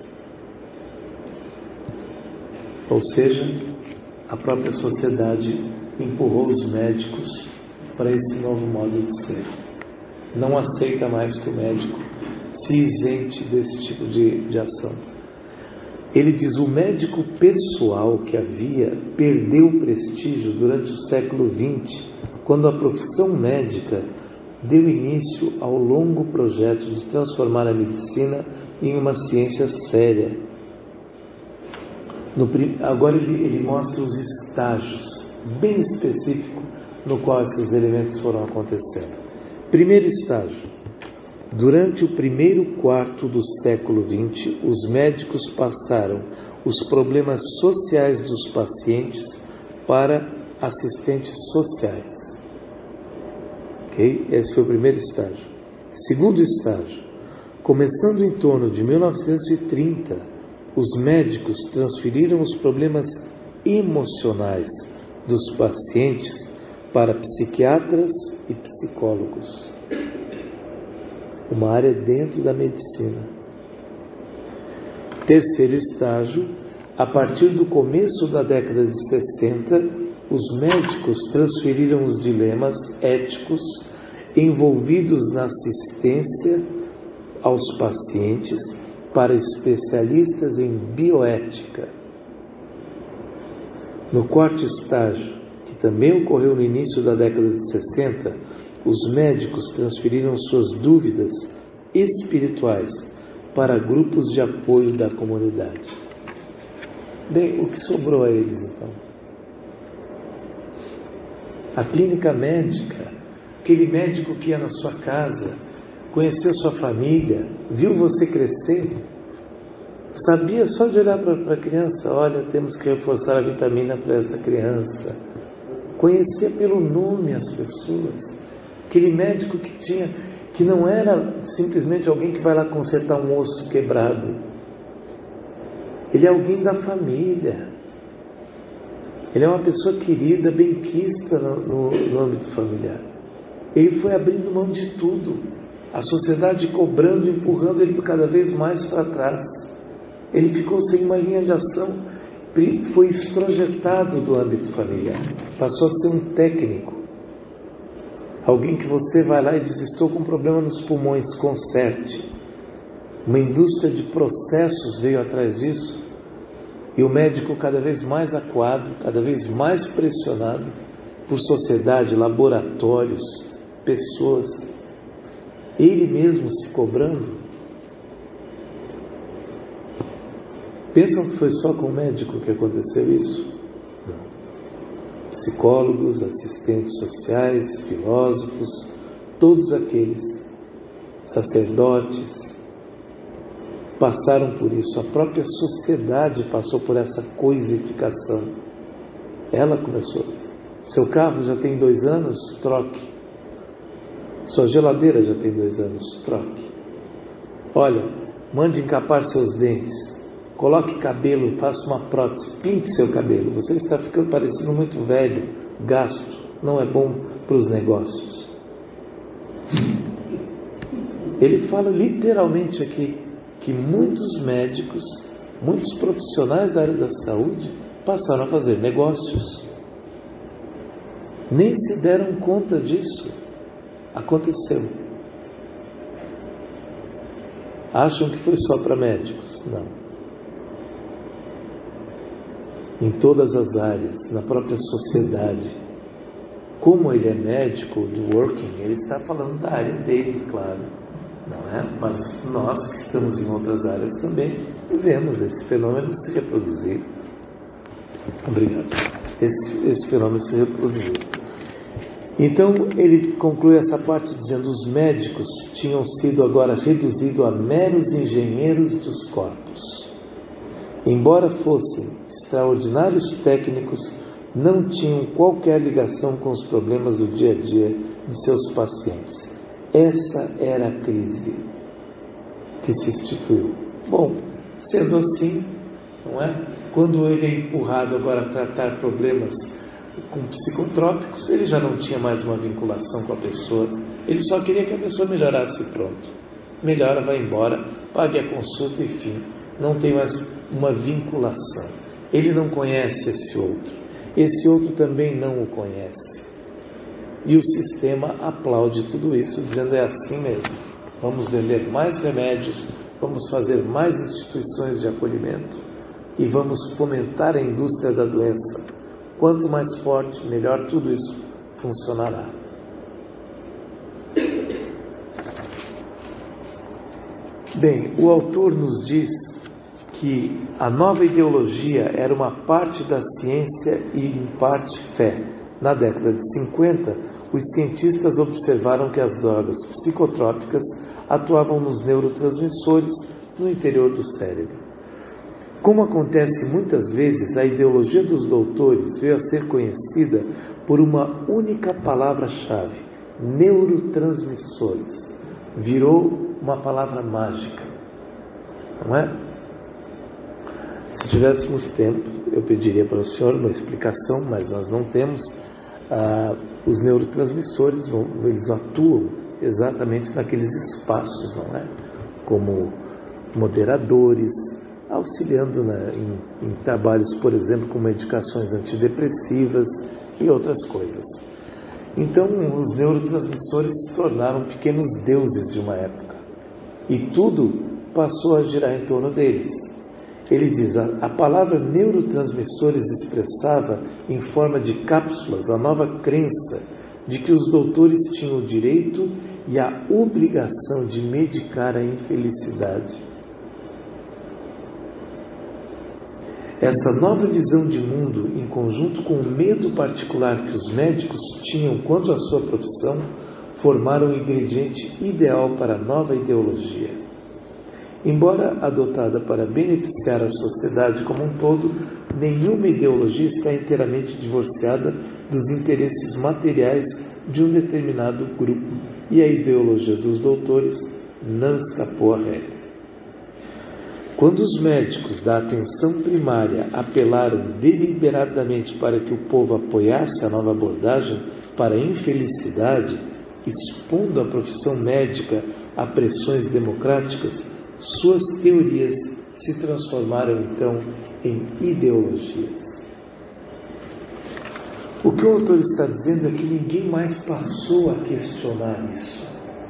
Ou seja, a própria sociedade empurrou os médicos para esse novo modo de ser. Não aceita mais que o médico se isente desse tipo de ação. Ele diz: o médico pessoal que havia perdeu prestígio durante o século XX, quando a profissão médica deu início ao longo projeto de transformar a medicina em uma ciência séria. Agora ele mostra os estágios bem específicos no qual esses elementos foram acontecendo. Primeiro estágio: durante o primeiro quarto do século XX, os médicos passaram os problemas sociais dos pacientes para assistentes sociais. Ok? Esse foi o primeiro estágio. Segundo estágio: começando em torno de 1930, os médicos transferiram os problemas emocionais dos pacientes para psiquiatras e psicólogos. Uma área dentro da medicina. Terceiro estágio: a partir do começo da década de 60, os médicos transferiram os dilemas éticos envolvidos na assistência aos pacientes para especialistas em bioética. No quarto estágio, que também ocorreu no início da década de 60, os médicos transferiram suas dúvidas espirituais para grupos de apoio da comunidade. Bem, o que sobrou a eles então? A clínica médica, aquele médico que ia na sua casa, conheceu sua família, viu você crescer, sabia só de olhar para a criança: olha, temos que reforçar a vitamina para essa criança. Conhecia pelo nome as pessoas. Aquele médico que não era simplesmente alguém que vai lá consertar um osso quebrado. Ele é alguém da família. Ele é uma pessoa querida, benquista no âmbito familiar. Ele foi abrindo mão de tudo. A sociedade cobrando, empurrando ele cada vez mais para trás. Ele ficou sem uma linha de ação, foi extrojetado do âmbito familiar, passou a ser um técnico. Alguém que você vai lá e diz: estou com um problema nos pulmões, conserte. Uma indústria de processos veio atrás disso, e o médico cada vez mais acuado, cada vez mais pressionado por sociedade, laboratórios, pessoas, ele mesmo se cobrando. Pensam que foi só com o médico que aconteceu isso? Não. Psicólogos, assistentes sociais, filósofos, todos aqueles, sacerdotes, passaram por isso. A própria sociedade passou por essa coisificação. Ela começou. Seu carro já tem 2 anos? Troque. Sua geladeira já tem 2 anos? Troque. Olha, mande encapar seus dentes. Coloque cabelo, faça uma prótese, pinte seu cabelo. Você está ficando parecendo muito velho, gasto, não é bom para os negócios. Ele fala literalmente aqui que muitos médicos, muitos profissionais da área da saúde passaram a fazer negócios. Nem se deram conta disso. Aconteceu. Acham que foi só para médicos? Não. Em todas as áreas, na própria sociedade. Como ele é médico do working, ele está falando da área dele, claro. Não é? Mas nós que estamos em outras áreas também vemos esse fenômeno se reproduzir. Obrigado. Esse fenômeno se reproduzir. Então ele conclui essa parte dizendo: os médicos tinham sido agora reduzidos a meros engenheiros dos corpos. Embora fossem extraordinários técnicos, não tinham qualquer ligação com os problemas do dia a dia de seus pacientes. Essa era a crise que se instituiu. Bom, sendo assim, não é? Quando ele é empurrado agora a tratar problemas com psicotrópicos, ele já não tinha mais uma vinculação com a pessoa. Ele só queria que a pessoa melhorasse e pronto. Melhora, vai embora, pague a consulta e fim. Não tem mais uma vinculação. Ele não conhece esse outro. Esse outro também não o conhece. E o sistema aplaude tudo isso, dizendo: é assim mesmo. Vamos vender mais remédios, vamos fazer mais instituições de acolhimento e vamos fomentar a indústria da doença. Quanto mais forte, melhor tudo isso funcionará. Bem, o autor nos diz que a nova ideologia era uma parte da ciência e em parte fé. Na década de 50, os cientistas observaram que as drogas psicotrópicas atuavam nos neurotransmissores no interior do cérebro. Como acontece muitas vezes, a ideologia dos doutores veio a ser conhecida por uma única palavra-chave: neurotransmissores. Virou uma palavra mágica, não é? Se tivéssemos tempo, eu pediria para o senhor uma explicação, mas nós não temos. Os neurotransmissores, eles atuam exatamente naqueles espaços, não é? Como moderadores, auxiliando em trabalhos, por exemplo, com medicações antidepressivas e outras coisas. Então, os neurotransmissores se tornaram pequenos deuses de uma época e tudo passou a girar em torno deles. Ele diz: a palavra neurotransmissores expressava em forma de cápsulas a nova crença de que os doutores tinham o direito e a obrigação de medicar a infelicidade. Essa nova visão de mundo, em conjunto com o medo particular que os médicos tinham quanto à sua profissão, formaram o ingrediente ideal para a nova ideologia. Embora adotada para beneficiar a sociedade como um todo, nenhuma ideologia está inteiramente divorciada dos interesses materiais de um determinado grupo, e a ideologia dos doutores não escapou à regra. Quando os médicos da atenção primária apelaram deliberadamente para que o povo apoiasse a nova abordagem para a infelicidade, expondo a profissão médica a pressões democráticas, suas teorias se transformaram então em ideologias. O que o autor está dizendo é que ninguém mais passou a questionar isso.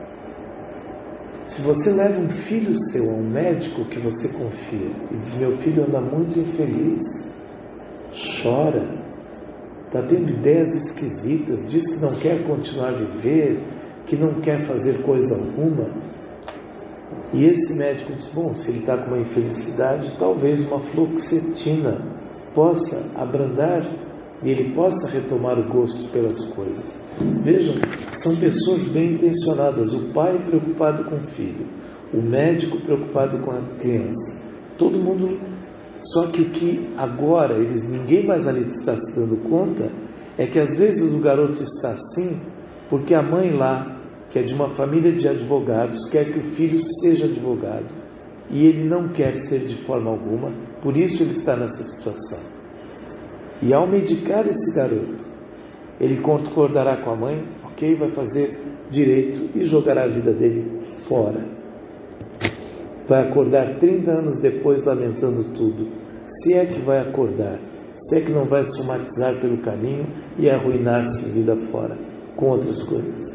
Se você leva um filho seu a um médico que você confia e diz: meu filho anda muito infeliz, chora, está tendo ideias esquisitas, diz que não quer continuar a viver, que não quer fazer coisa alguma, e esse médico diz: bom, se ele está com uma infelicidade, talvez uma fluoxetina possa abrandar e ele possa retomar o gosto pelas coisas. Vejam, são pessoas bem intencionadas. O pai preocupado com o filho, o médico preocupado com a criança, todo mundo. Só que o que agora ninguém mais ali está se dando conta é que às vezes o garoto está assim porque a mãe lá, que é de uma família de advogados, quer que o filho seja advogado e ele não quer ser de forma alguma, por isso ele está nessa situação. E ao medicar esse garoto, ele concordará com a mãe, ok, vai fazer direito e jogará a vida dele fora. Vai acordar 30 anos depois lamentando tudo. Se é que vai acordar, se é que não vai somatizar pelo caminho e arruinar-se vida fora, com outras coisas.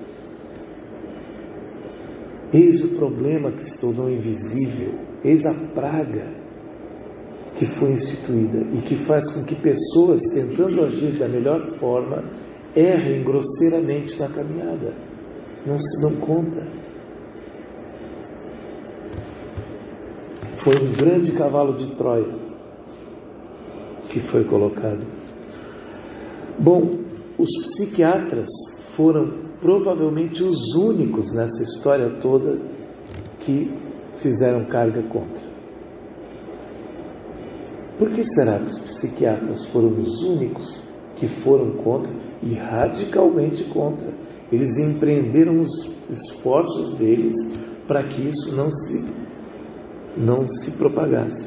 Eis o problema que se tornou invisível, eis a praga que foi instituída e que faz com que pessoas, tentando agir da melhor forma, errem grosseiramente na caminhada. Não se dão conta. Foi um grande cavalo de Troia que foi colocado. Bom, os psiquiatras foram provavelmente os únicos nessa história toda que fizeram carga contra. Por que será que os psiquiatras foram os únicos que foram contra e radicalmente contra? Eles empreenderam os esforços deles para que isso não se propagasse.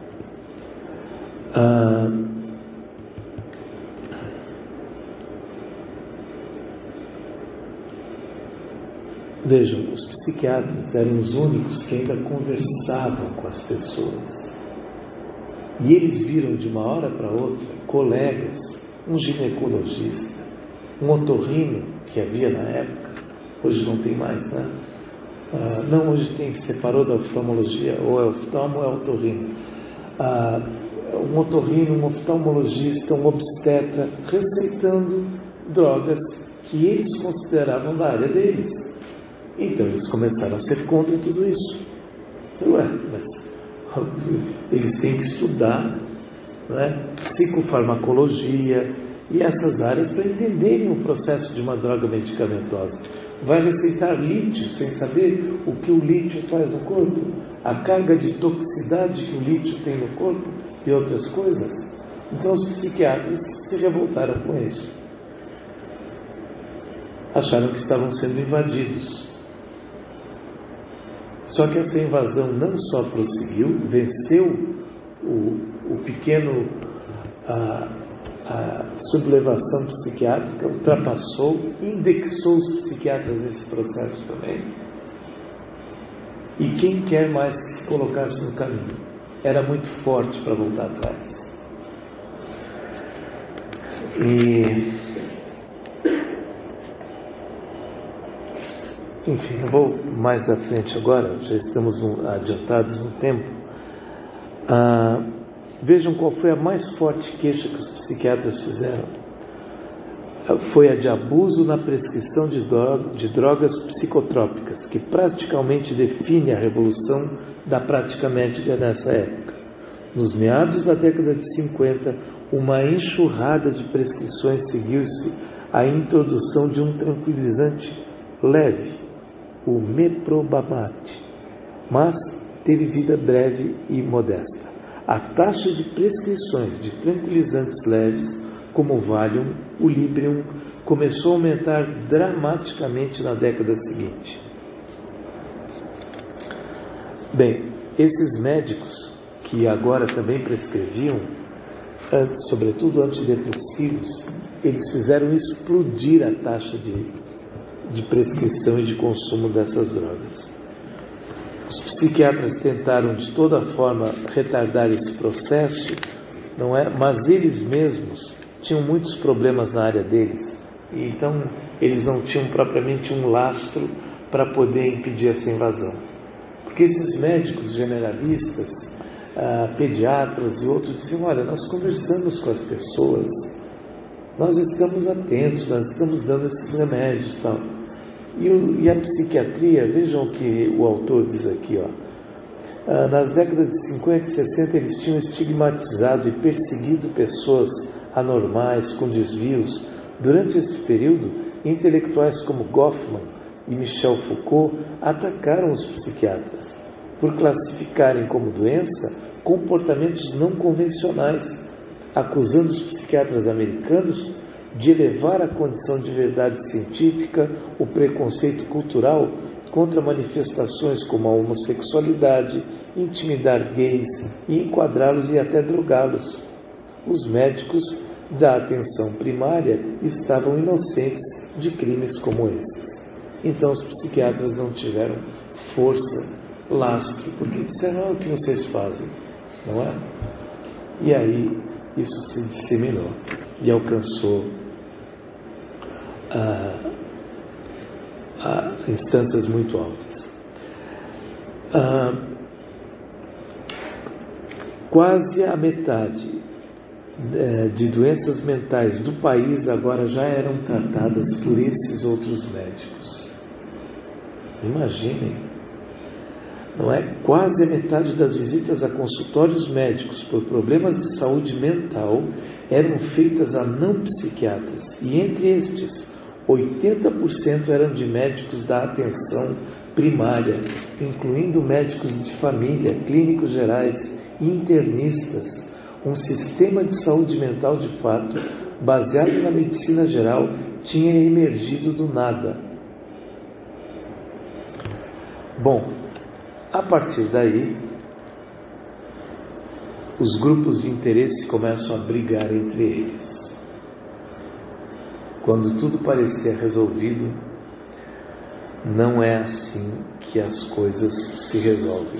Vejam, os psiquiatras eram os únicos que ainda conversavam com as pessoas. E eles viram de uma hora para outra colegas, um ginecologista, um otorrino que havia na época, hoje não tem mais, né? Não, hoje separou da oftalmologia, ou é oftalmo ou é otorrino. Um otorrino, um oftalmologista, um obstetra, receitando drogas que eles consideravam da área deles. Então eles começaram a ser contra tudo isso. Mas eles têm que estudar, né, psicofarmacologia e essas áreas para entenderem o processo de uma droga medicamentosa. Vai receitar lítio sem saber o que o lítio faz no corpo, a carga de toxicidade que o lítio tem no corpo e outras coisas. Então os psiquiatras se revoltaram com isso. Acharam que estavam sendo invadidos. Só que essa invasão não só prosseguiu, venceu o pequeno, a sublevação psiquiátrica, ultrapassou, indexou os psiquiatras nesse processo também. E quem quer mais que se colocasse no caminho? Era muito forte para voltar atrás. Enfim, não vou mais à frente agora, já estamos adiantados no tempo. Vejam qual foi a mais forte queixa que os psiquiatras fizeram. Foi a de abuso na prescrição de drogas psicotrópicas, que praticamente define a revolução da prática médica nessa época. Nos meados da década de 50, uma enxurrada de prescrições seguiu-se à introdução de um tranquilizante leve, o meprobamate, mas teve vida breve e modesta. A taxa de prescrições de tranquilizantes leves, como o Valium, o Librium, começou a aumentar dramaticamente na década seguinte. Bem, esses médicos que agora também prescreviam, sobretudo antidepressivos, eles fizeram explodir a taxa de prescrição e de consumo dessas drogas. Os psiquiatras tentaram de toda forma retardar esse processo, não é? Mas eles mesmos tinham muitos problemas na área deles, e então eles não tinham propriamente um lastro para poder impedir essa invasão. Porque esses médicos generalistas, pediatras e outros diziam: olha, nós conversamos com as pessoas, nós estamos atentos, nós estamos dando esses remédios e tal. E a psiquiatria, vejam o que o autor diz aqui, nas décadas de 50 e 60 eles tinham estigmatizado e perseguido pessoas anormais, com desvios. Durante esse período, intelectuais como Goffman e Michel Foucault atacaram os psiquiatras por classificarem como doença comportamentos não convencionais, acusando os psiquiatras americanos de elevar a condição de verdade científica o preconceito cultural contra manifestações como a homossexualidade, intimidar gays e enquadrá-los e até drogá-los. Os médicos da atenção primária estavam inocentes de crimes como esses. Então os psiquiatras não tiveram força, lastro, porque disseram: o que vocês fazem, não é? E aí isso se disseminou e alcançou instâncias muito altas. Quase a metade de doenças mentais do país agora já eram tratadas por esses outros médicos. Imaginem, não é? Quase a metade das visitas a consultórios médicos por problemas de saúde mental eram feitas a não psiquiatras, e entre estes, 80% eram de médicos da atenção primária, incluindo médicos de família, clínicos gerais, internistas, um sistema de saúde mental de fato, baseado na medicina geral, tinha emergido do nada. Bom, a partir daí, os grupos de interesse começam a brigar entre eles. Quando tudo parecia resolvido, não é assim que as coisas se resolvem.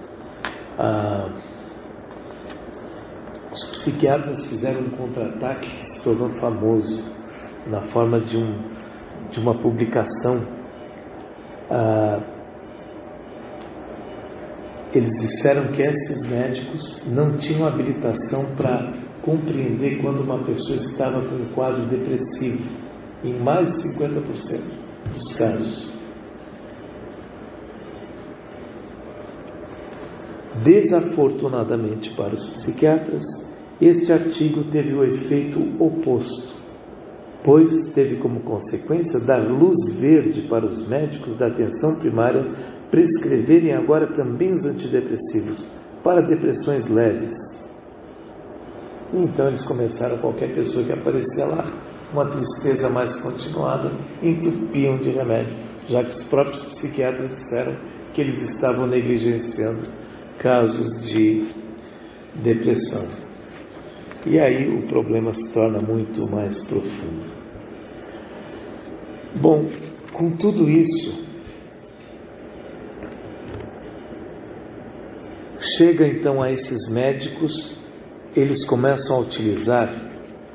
Os psiquiatras fizeram um contra-ataque que se tornou famoso na forma de uma publicação. Eles disseram que esses médicos não tinham habilitação para compreender quando uma pessoa estava com um quadro depressivo, em mais de 50% dos casos. Desafortunadamente para os psiquiatras, este artigo teve o efeito oposto, pois teve como consequência dar luz verde para os médicos da atenção primária prescreverem agora também os antidepressivos para depressões leves. Então eles começaram, qualquer pessoa que aparecia lá, uma tristeza mais continuada, entupiam de remédio, já que os próprios psiquiatras disseram que eles estavam negligenciando casos de depressão. E aí o problema se torna muito mais profundo. Bom, com tudo isso, chega então a esses médicos, eles começam a utilizar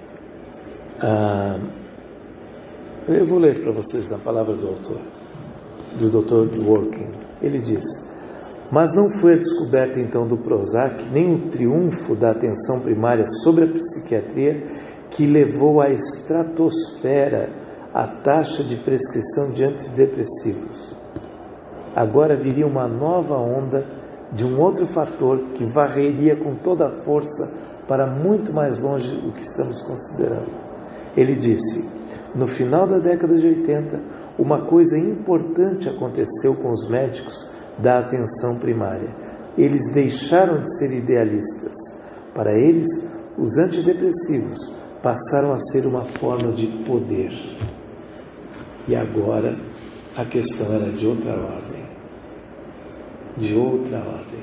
eu vou ler para vocês a palavra do autor, do Dr. Dworkin. Ele diz: mas não foi a descoberta então do Prozac, nem o triunfo da atenção primária sobre a psiquiatria que levou à estratosfera a taxa de prescrição de antidepressivos. Agora viria uma nova onda de um outro fator que varreria com toda a força para muito mais longe do que estamos considerando. Ele disse: no final da década de 80, uma coisa importante aconteceu com os médicos da atenção primária. Eles deixaram de ser idealistas. Para eles, os antidepressivos passaram a ser uma forma de poder. E agora, a questão era de outra ordem. De outra ordem.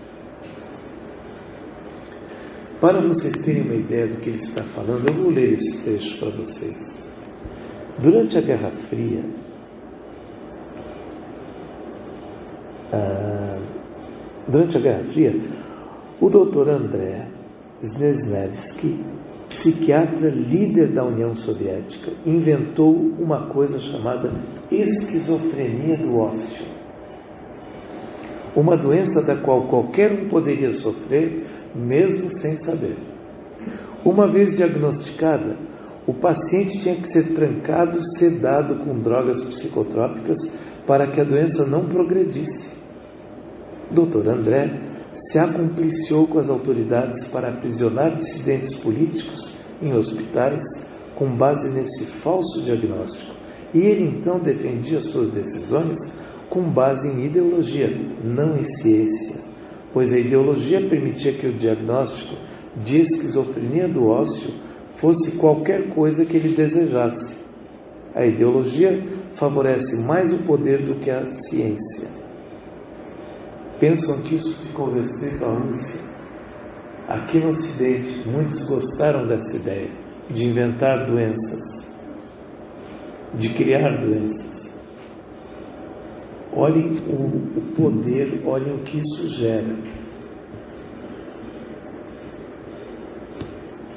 Para vocês terem uma ideia do que ele está falando, eu vou ler esse trecho para vocês. Durante a Guerra Fria, o Dr. André Snezhnevsky, psiquiatra líder da União Soviética, inventou uma coisa chamada esquizofrenia do ócio. Uma doença da qual qualquer um poderia sofrer, mesmo sem saber. Uma vez diagnosticada, o paciente tinha que ser trancado, sedado com drogas psicotrópicas para que a doença não progredisse. Dr. André se acompliciou com as autoridades para aprisionar dissidentes políticos em hospitais com base nesse falso diagnóstico. E ele então defendia suas decisões com base em ideologia, não em ciência, pois a ideologia permitia que o diagnóstico de esquizofrenia do ócio fosse qualquer coisa que ele desejasse. A ideologia favorece mais o poder do que a ciência. Pensam que isso ficou restrito à Rússia? Aqui no Ocidente, muitos gostaram dessa ideia de inventar doenças, de criar doenças. Olhem o poder, olhem o que isso gera.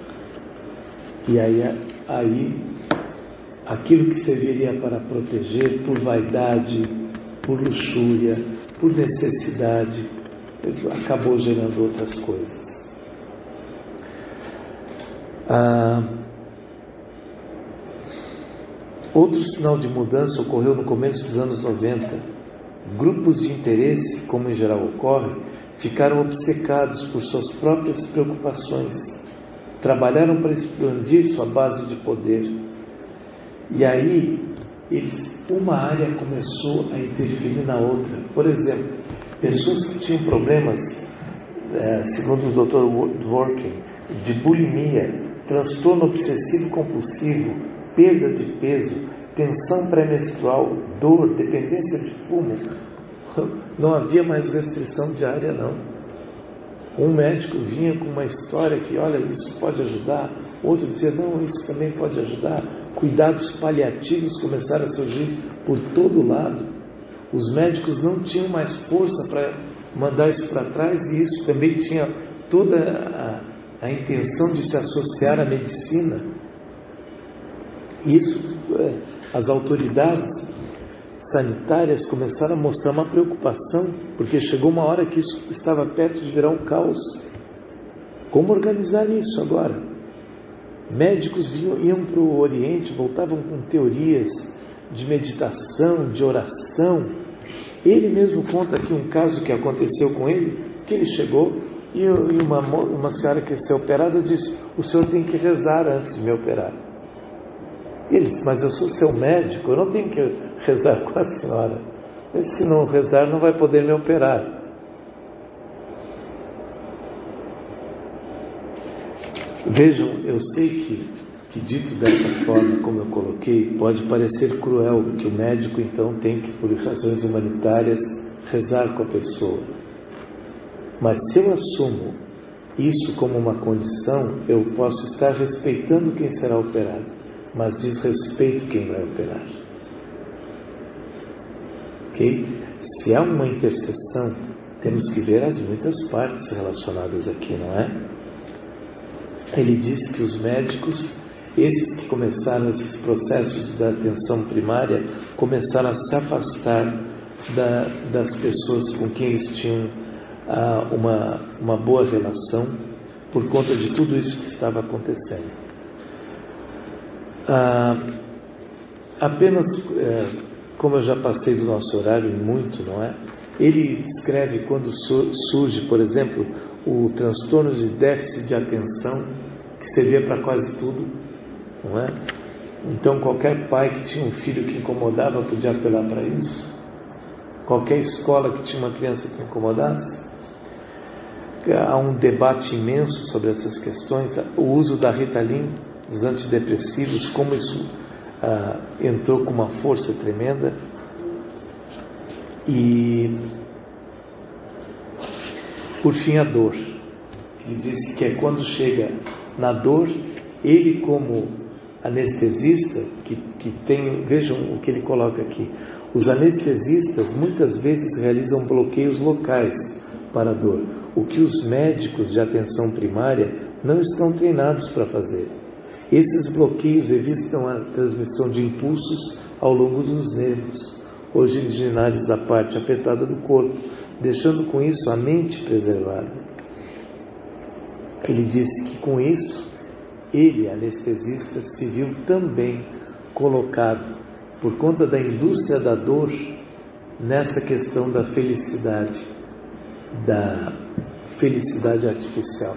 E aí aquilo que serviria para proteger por vaidade, por luxúria, por necessidade, acabou gerando outras coisas. Outro sinal de mudança ocorreu no começo dos anos 90. Grupos de interesse, como em geral ocorre, ficaram obcecados por suas próprias preocupações. Trabalharam para expandir sua base de poder. E aí, uma área começou a interferir na outra. Por exemplo, pessoas que tinham problemas, segundo o Dr. Dworkin, de bulimia, transtorno obsessivo compulsivo, perda de peso, tensão pré-menstrual, dor, dependência de fumo. Não havia mais restrição de área, não. Um médico vinha com uma história que, olha, isso pode ajudar. Outro dizia, não, isso também pode ajudar. Cuidados paliativos começaram a surgir por todo lado. Os médicos não tinham mais força para mandar isso para trás, e isso também tinha toda a intenção de se associar à medicina. Isso, as autoridades sanitárias começaram a mostrar uma preocupação, porque chegou uma hora que isso estava perto de virar um caos. Como organizar isso agora? Médicos iam para o Oriente, voltavam com teorias de meditação, de oração. Ele mesmo conta aqui um caso que aconteceu com ele, que ele chegou e uma senhora que ia ser operada disse, o senhor tem que rezar antes de me operar. Ele disse, mas eu sou seu médico, eu não tenho que rezar com a senhora. Se não rezar, não vai poder me operar. Vejam, eu sei que dito dessa forma, como eu coloquei, pode parecer cruel, que o médico então tem que, por razões humanitárias, rezar com a pessoa. Mas se eu assumo isso como uma condição, eu posso estar respeitando quem será operado, mas desrespeito quem vai operar. Ok? Se há uma intercessão, temos que ver as muitas partes relacionadas aqui, não é? Ele diz que os médicos, esses que começaram esses processos da atenção primária, começaram a se afastar das pessoas com quem eles tinham uma boa relação, por conta de tudo isso que estava acontecendo. Apenas, como eu já passei do nosso horário muito, não é? Ele descreve quando surge, por exemplo, o transtorno de déficit de atenção, que servia para quase tudo, não é? Então qualquer pai que tinha um filho que incomodava podia apelar para isso. Qualquer escola que tinha uma criança que incomodasse. Há um debate imenso sobre essas questões. O uso da Ritalin, dos antidepressivos, como isso entrou com uma força tremenda. E por fim a dor. Ele disse que é quando chega na dor, ele como anestesista, que tem, vejam o que ele coloca aqui, os anestesistas muitas vezes realizam bloqueios locais para a dor, o que os médicos de atenção primária não estão treinados para fazer. Esses bloqueios evitam a transmissão de impulsos ao longo dos nervos, originários da parte afetada do corpo, deixando com isso a mente preservada. Ele disse que com isso, ele, anestesista, se viu também colocado, por conta da indústria da dor, nessa questão da felicidade artificial.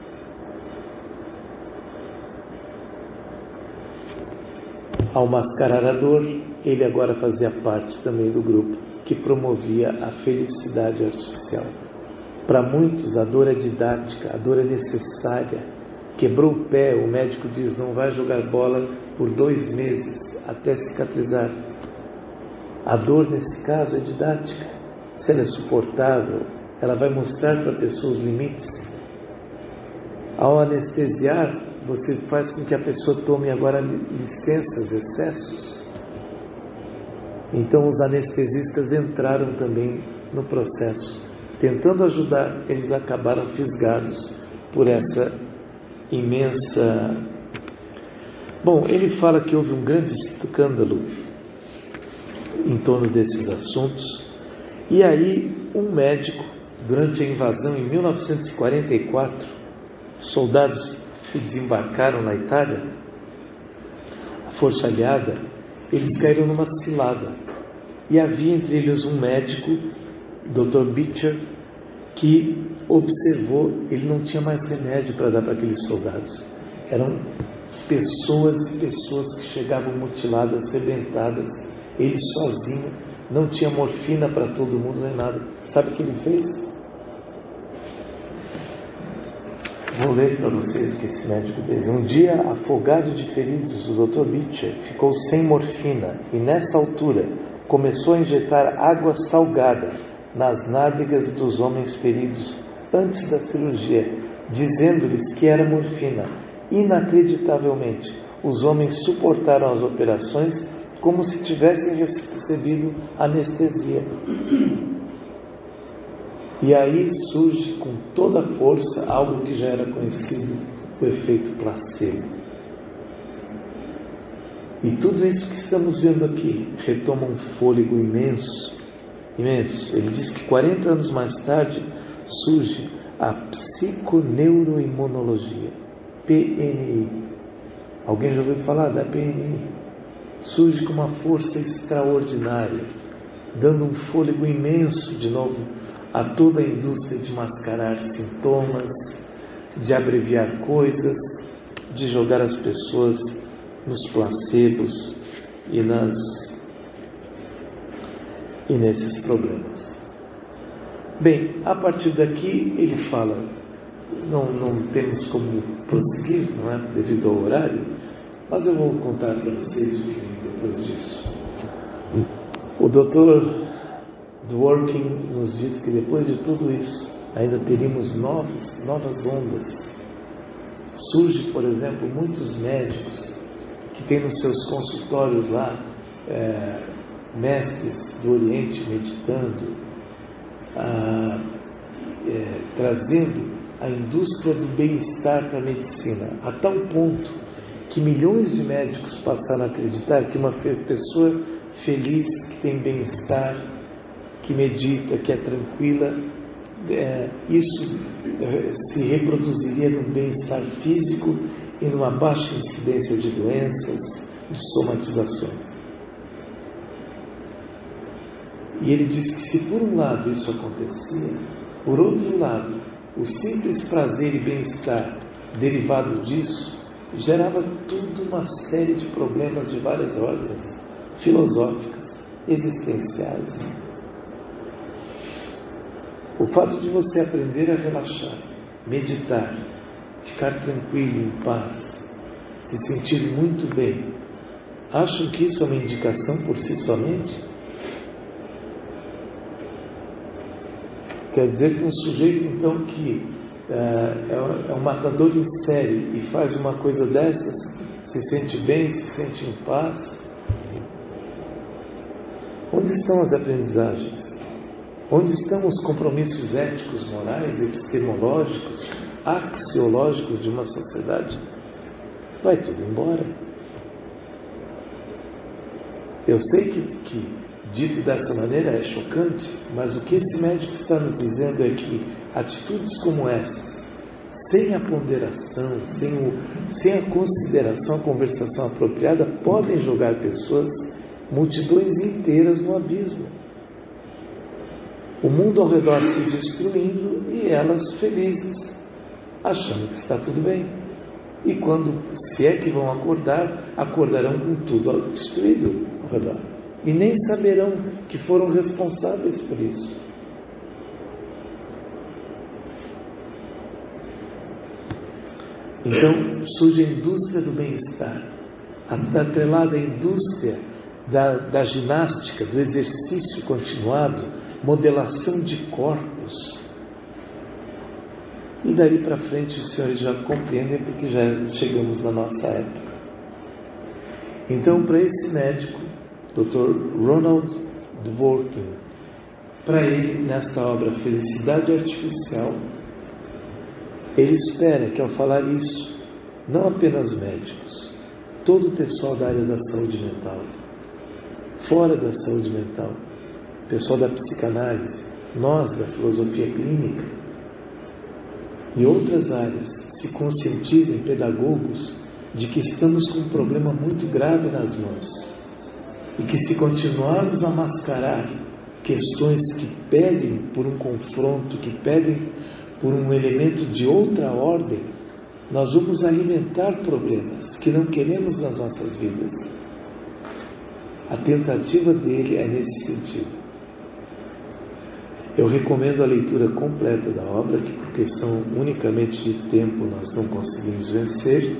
Ao mascarar a dor, ele agora fazia parte também do grupo que promovia a felicidade artificial. Para muitos, a dor é didática, a dor é necessária. Quebrou o pé, o médico diz, não vai jogar bola por 2 meses, até cicatrizar. A dor, nesse caso, é didática. Se ela é suportável, ela vai mostrar para a pessoa os limites. Ao anestesiar, você faz com que a pessoa tome agora licenças, excessos. Então os anestesistas entraram também no processo. Tentando ajudar, eles acabaram fisgados por essa imensa Bom, ele fala que houve um grande escândalo em torno desses assuntos, e aí um médico, durante a invasão em 1944, soldados que desembarcaram na Itália, a força aliada, eles caíram numa cilada, e havia entre eles um médico, Dr. Beecher, que observou, ele não tinha mais remédio para dar para aqueles soldados, eram pessoas e pessoas que chegavam mutiladas, arrebentadas, ele sozinho, não tinha morfina para todo mundo nem nada. Sabe o que ele fez? Vou ler para vocês o que esse médico fez. Um dia, afogado de feridos, o Dr. Beecher ficou sem morfina e, nessa altura, começou a injetar água salgada nas nádegas dos homens feridos antes da cirurgia, dizendo-lhes que era morfina. Inacreditavelmente, os homens suportaram as operações como se tivessem recebido anestesia. E aí surge com toda a força algo que já era conhecido, o efeito placebo. E tudo isso que estamos vendo aqui retoma um fôlego imenso, imenso. Ele diz que 40 anos mais tarde surge a psiconeuroimunologia, PNI. Alguém já ouviu falar da PNI? Surge com uma força extraordinária, dando um fôlego imenso de novo a toda a indústria de mascarar sintomas, de abreviar coisas, de jogar as pessoas nos placebos e nesses problemas. Bem, a partir daqui ele fala, não temos como prosseguir, não é? Devido ao horário, mas eu vou contar para vocês o que vem depois disso. O Dr. Dworkin nos diz que depois de tudo isso, ainda teríamos novas ondas. Surge, por exemplo, muitos médicos que têm nos seus consultórios lá, mestres do Oriente meditando, trazendo a indústria do bem-estar para a medicina, a tal ponto que milhões de médicos passaram a acreditar que uma pessoa feliz, que tem bem-estar, que medita, que é tranquila, isso se reproduziria no bem-estar físico e numa baixa incidência de doenças, de somatizações. E ele diz que se por um lado isso acontecia, por outro lado, o simples prazer e bem-estar derivado disso gerava toda uma série de problemas de várias ordens, filosóficas, existenciais. O fato de você aprender a relaxar, meditar, ficar tranquilo, em paz, se sentir muito bem, acham que isso é uma indicação por si somente? Quer dizer que um sujeito, então, que é um matador em série e faz uma coisa dessas, se sente bem, se sente em paz? Onde estão as aprendizagens? Onde estão os compromissos éticos, morais, epistemológicos, axiológicos de uma sociedade? Vai tudo embora. Eu sei que dito dessa maneira é chocante, mas o que esse médico está nos dizendo é que atitudes como essas, sem a ponderação, sem a consideração, a conversação apropriada, podem jogar pessoas, multidões inteiras no abismo. O mundo ao redor se destruindo e elas felizes, achando que está tudo bem. E quando, se é que vão acordar, acordarão com tudo destruído ao redor. E nem saberão que foram responsáveis por isso. Então surge a indústria do bem-estar, atrelada à indústria da ginástica, do exercício continuado, modelação de corpos. E daí para frente os senhores já compreendem, porque já chegamos na nossa época. Então, para esse médico, Dr. Ronald Dworkin, para ele, nesta obra Felicidade Artificial, ele espera que ao falar isso, não apenas médicos, todo o pessoal da área da saúde mental, fora da saúde mental, pessoal da psicanálise, nós da filosofia clínica e outras áreas, se conscientizem, pedagogos, de que estamos com um problema muito grave nas mãos e que, se continuarmos a mascarar questões que pedem por um confronto, que pedem por um elemento de outra ordem, nós vamos alimentar problemas que não queremos nas nossas vidas. A tentativa dele é nesse sentido. Eu recomendo a leitura completa da obra, que por questão unicamente de tempo nós não conseguimos vencer.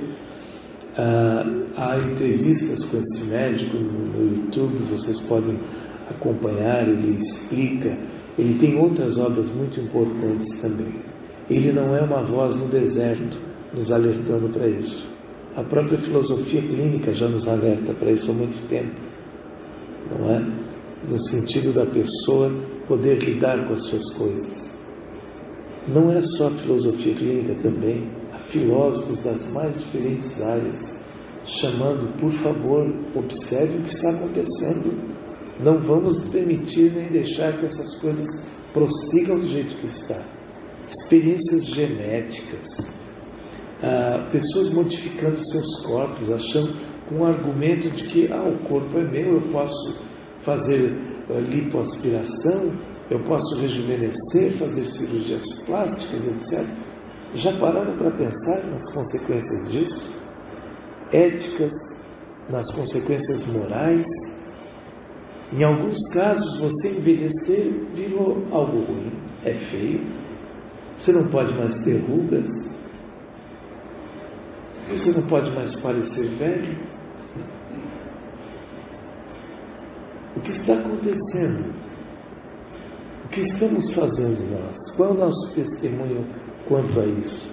Há entrevistas com esse médico no YouTube, vocês podem acompanhar, ele explica. Ele tem outras obras muito importantes também. Ele não é uma voz no deserto nos alertando para isso. A própria filosofia clínica já nos alerta para isso há muito tempo, não é? No sentido da pessoa poder lidar com as suas coisas. Não é só a filosofia clínica também, há filósofos das mais diferentes áreas chamando, por favor, observe o que está acontecendo. Não vamos permitir nem deixar que essas coisas prossigam do jeito que está. Experiências genéticas, pessoas modificando seus corpos, achando com o argumento de que o corpo é meu, eu posso fazer lipoaspiração, eu posso rejuvenescer, fazer cirurgias plásticas, etc. Já pararam para pensar nas consequências disso? Éticas, nas consequências morais? Em alguns casos, você envelhecer virou algo ruim, é feio, você não pode mais ter rugas, você não pode mais parecer velho. O que está acontecendo? O que estamos fazendo nós? Qual é o nosso testemunho quanto a isso?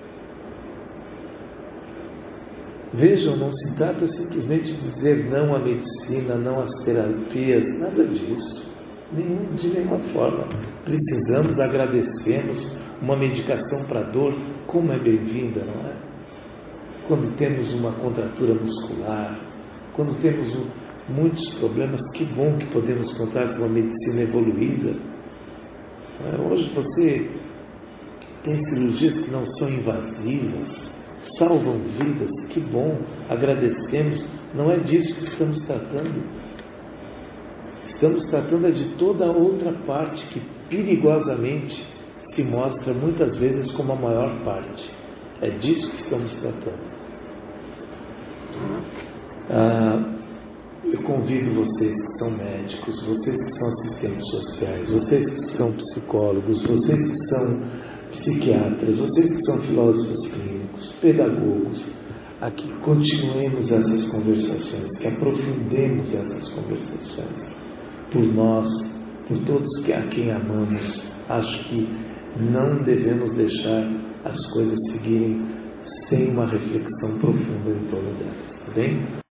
Vejam, não se trata simplesmente de dizer não à medicina, não às terapias, nada disso. De nenhuma forma. Precisamos, agradecemos uma medicação para dor, como é bem-vinda, não é? Quando temos uma contratura muscular, quando temos muitos problemas, que bom que podemos contar com uma medicina evoluída. Hoje você tem cirurgias que não são invasivas, salvam vidas, que bom, agradecemos. Não é disso que estamos tratando. Estamos tratando de toda a outra parte que perigosamente se mostra muitas vezes como a maior parte. É disso que estamos tratando. Eu convido vocês que são médicos, vocês que são assistentes sociais, vocês que são psicólogos, vocês que são psiquiatras, vocês que são filósofos clínicos, pedagogos, a que continuemos essas conversações, que aprofundemos essas conversações. Por nós, por todos a quem amamos, acho que não devemos deixar as coisas seguirem sem uma reflexão profunda em torno delas, tá bem?